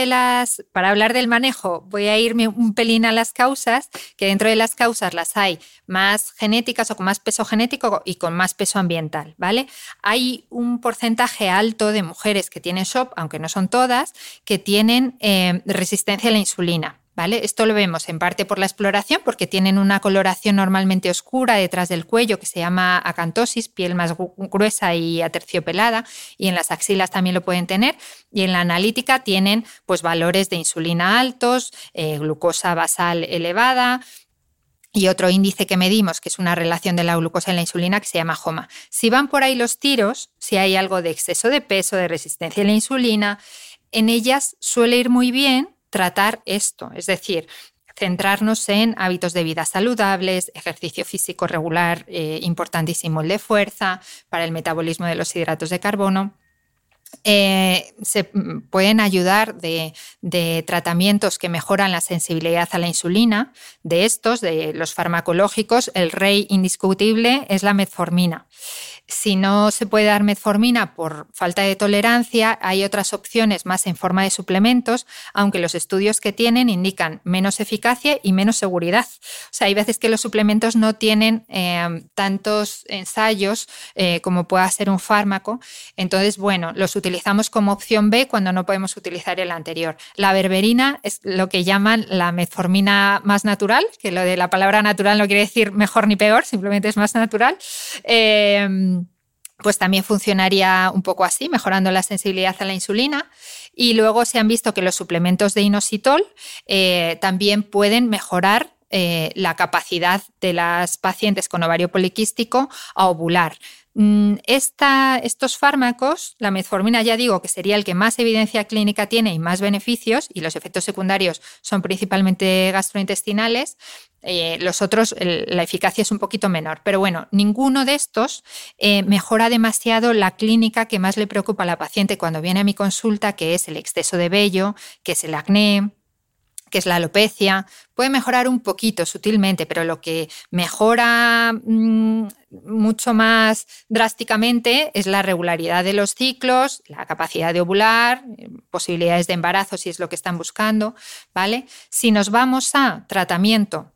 para hablar del manejo voy a irme un pelín a las causas, que dentro de las causas las hay más genéticas o con más peso genético y con más peso ambiental, ¿vale? Hay un porcentaje alto de mujeres que tienen SHOP, aunque no son todas, que tienen resistencia a la insulina. ¿Vale? Esto lo vemos en parte por la exploración, porque tienen una coloración normalmente oscura detrás del cuello que se llama acantosis, piel más gruesa y aterciopelada, y en las axilas también lo pueden tener. Y en la analítica tienen pues valores de insulina altos, glucosa basal elevada, y otro índice que medimos, que es una relación de la glucosa y la insulina, que se llama HOMA. Si van por ahí los tiros, si hay algo de exceso de peso, de resistencia a la insulina, en ellas suele ir muy bien tratar esto, es decir, centrarnos en hábitos de vida saludables, ejercicio físico regular, importantísimo el de fuerza, para el metabolismo de los hidratos de carbono. Se pueden ayudar de tratamientos que mejoran la sensibilidad a la insulina. De estos, de los farmacológicos, el rey indiscutible es la metformina. Si no se puede dar metformina por falta de tolerancia, hay otras opciones más en forma de suplementos, aunque los estudios que tienen indican menos eficacia y menos seguridad. O sea, hay veces que los suplementos no tienen tantos ensayos como pueda ser un fármaco. Entonces, bueno, los utilizamos como opción B cuando no podemos utilizar el anterior. La berberina es lo que llaman la metformina más natural, que lo de la palabra natural no quiere decir mejor ni peor, simplemente es más natural. Pues también funcionaría un poco así, mejorando la sensibilidad a la insulina. Y luego se han visto que los suplementos de inositol también pueden mejorar la capacidad de las pacientes con ovario poliquístico a ovular. Estos fármacos, la metformina ya digo que sería el que más evidencia clínica tiene y más beneficios, y los efectos secundarios son principalmente gastrointestinales. Los otros, la eficacia es un poquito menor. Pero bueno, ninguno de estos mejora demasiado la clínica que más le preocupa a la paciente cuando viene a mi consulta, que es el exceso de vello, que es el acné, que es la alopecia. Puede mejorar un poquito sutilmente, pero lo que mejora mucho más drásticamente es la regularidad de los ciclos, la capacidad de ovular, posibilidades de embarazo si es lo que están buscando, ¿vale? Si nos vamos a tratamiento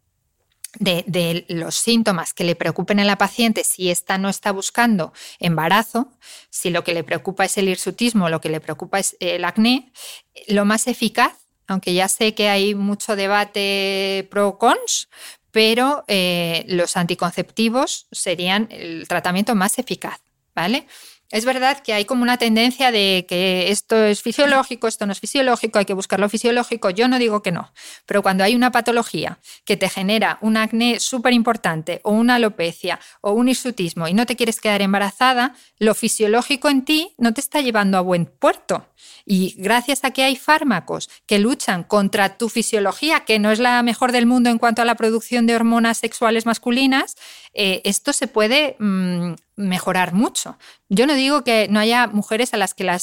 de los síntomas que le preocupen a la paciente, si ésta no está buscando embarazo, si lo que le preocupa es el hirsutismo, lo que le preocupa es el acné, lo más eficaz, aunque ya sé que hay mucho debate pro-cons, pero los anticonceptivos serían el tratamiento más eficaz, ¿vale? Es verdad que hay como una tendencia de que esto es fisiológico, esto no es fisiológico, hay que buscar lo fisiológico. Yo no digo que no, pero cuando hay una patología que te genera un acné súper importante o una alopecia o un hirsutismo y no te quieres quedar embarazada, lo fisiológico en ti no te está llevando a buen puerto. Y gracias a que hay fármacos que luchan contra tu fisiología, que no es la mejor del mundo en cuanto a la producción de hormonas sexuales masculinas, esto se puede mejorar mucho. Yo no digo que no haya mujeres a las que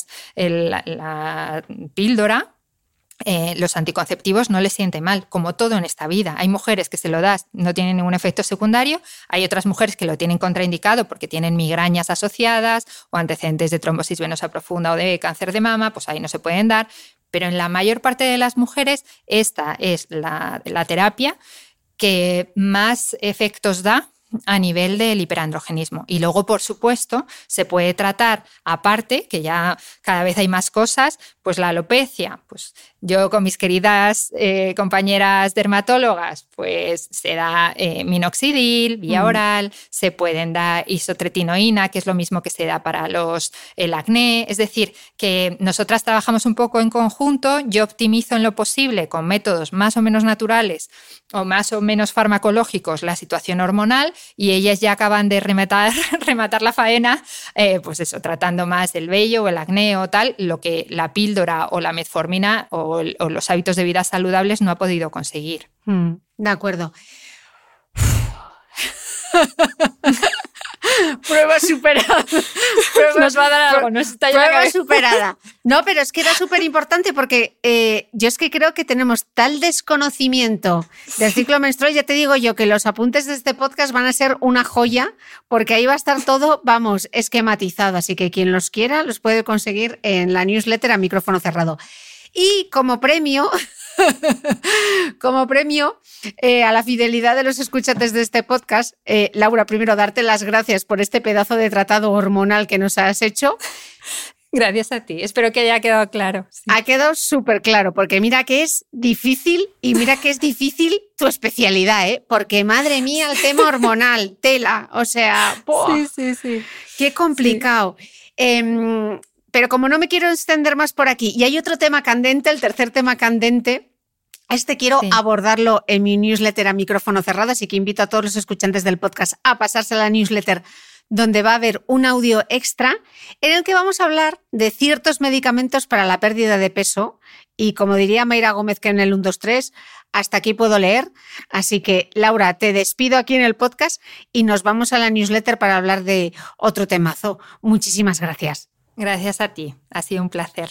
la píldora, los anticonceptivos no les siente mal, como todo en esta vida. Hay mujeres que se lo das, no tienen ningún efecto secundario, hay otras mujeres que lo tienen contraindicado porque tienen migrañas asociadas o antecedentes de trombosis venosa profunda o de cáncer de mama, pues ahí no se pueden dar, pero en la mayor parte de las mujeres esta es la terapia que más efectos da a nivel del hiperandrogenismo. Y luego, por supuesto, se puede tratar aparte, que ya cada vez hay más cosas, pues la alopecia. Pues yo con mis queridas compañeras dermatólogas, pues se da minoxidil vía oral, se pueden dar isotretinoína, que es lo mismo que se da para el acné. Es decir, que nosotras trabajamos un poco en conjunto, yo optimizo en lo posible con métodos más o menos naturales o más o menos farmacológicos la situación hormonal, y ellas ya acaban de rematar la faena, pues eso, tratando más el vello o el acné o tal, lo que la píldora o la metformina o los hábitos de vida saludables no ha podido conseguir. De acuerdo. Prueba superada. Nos va a dar algo, nos está prueba superada. No, pero es que era súper importante porque yo es que creo que tenemos tal desconocimiento del ciclo menstrual. Ya te digo yo que los apuntes de este podcast van a ser una joya porque ahí va a estar todo, vamos, esquematizado. Así que quien los quiera los puede conseguir en la newsletter a micrófono cerrado. Y como premio a la fidelidad de los escuchantes de este podcast, Laura, primero darte las gracias por este pedazo de tratado hormonal que nos has hecho. Gracias a ti, espero que haya quedado claro. Sí. Ha quedado súper claro, porque mira que es difícil y mira que es difícil tu especialidad, porque madre mía, el tema hormonal, tela, o sea, ¡buah! Sí. Qué complicado. Sí. Pero como no me quiero extender más por aquí, y hay otro tema candente, el tercer tema candente, quiero abordarlo en mi newsletter a micrófono cerrado, así que invito a todos los escuchantes del podcast a pasarse a la newsletter, donde va a haber un audio extra en el que vamos a hablar de ciertos medicamentos para la pérdida de peso. Y como diría Mayra Gómez, que en el 1, 2, 3, hasta aquí puedo leer. Así que, Laura, te despido aquí en el podcast y nos vamos a la newsletter para hablar de otro temazo. Muchísimas gracias. Gracias a ti, ha sido un placer.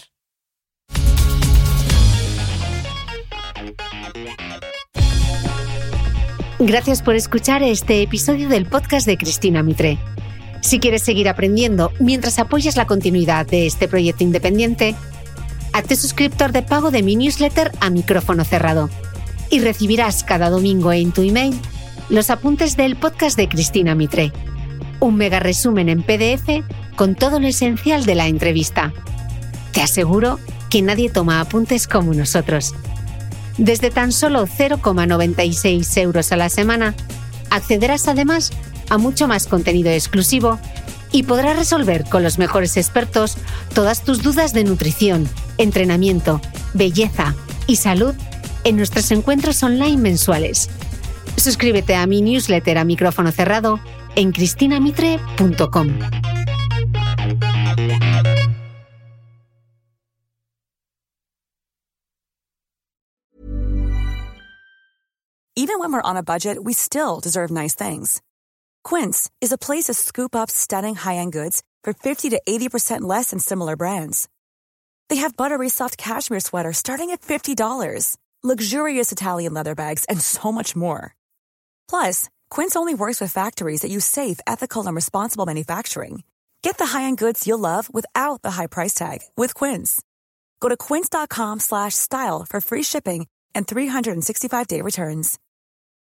Gracias por escuchar este episodio del podcast de Cristina Mitre. Si quieres seguir aprendiendo mientras apoyas la continuidad de este proyecto independiente, hazte suscriptor de pago de mi newsletter a micrófono cerrado y recibirás cada domingo en tu email los apuntes del podcast de Cristina Mitre. Un mega resumen en PDF con todo lo esencial de la entrevista. Te aseguro que nadie toma apuntes como nosotros. Desde tan solo 0,96 euros a la semana, accederás además a mucho más contenido exclusivo y podrás resolver con los mejores expertos todas tus dudas de nutrición, entrenamiento, belleza y salud en nuestros encuentros online mensuales. Suscríbete a mi newsletter a micrófono cerrado en cristinamitre.com. Even when we're on a budget, we still deserve nice things. Quince is a place to scoop up stunning high-end goods for 50 to 80% less than similar brands. They have buttery soft cashmere sweaters starting at $50, luxurious Italian leather bags, and so much more. Plus, Quince only works with factories that use safe, ethical, and responsible manufacturing. Get the high-end goods you'll love without the high price tag with Quince. Go to quince.com/style for free shipping and 365-day returns.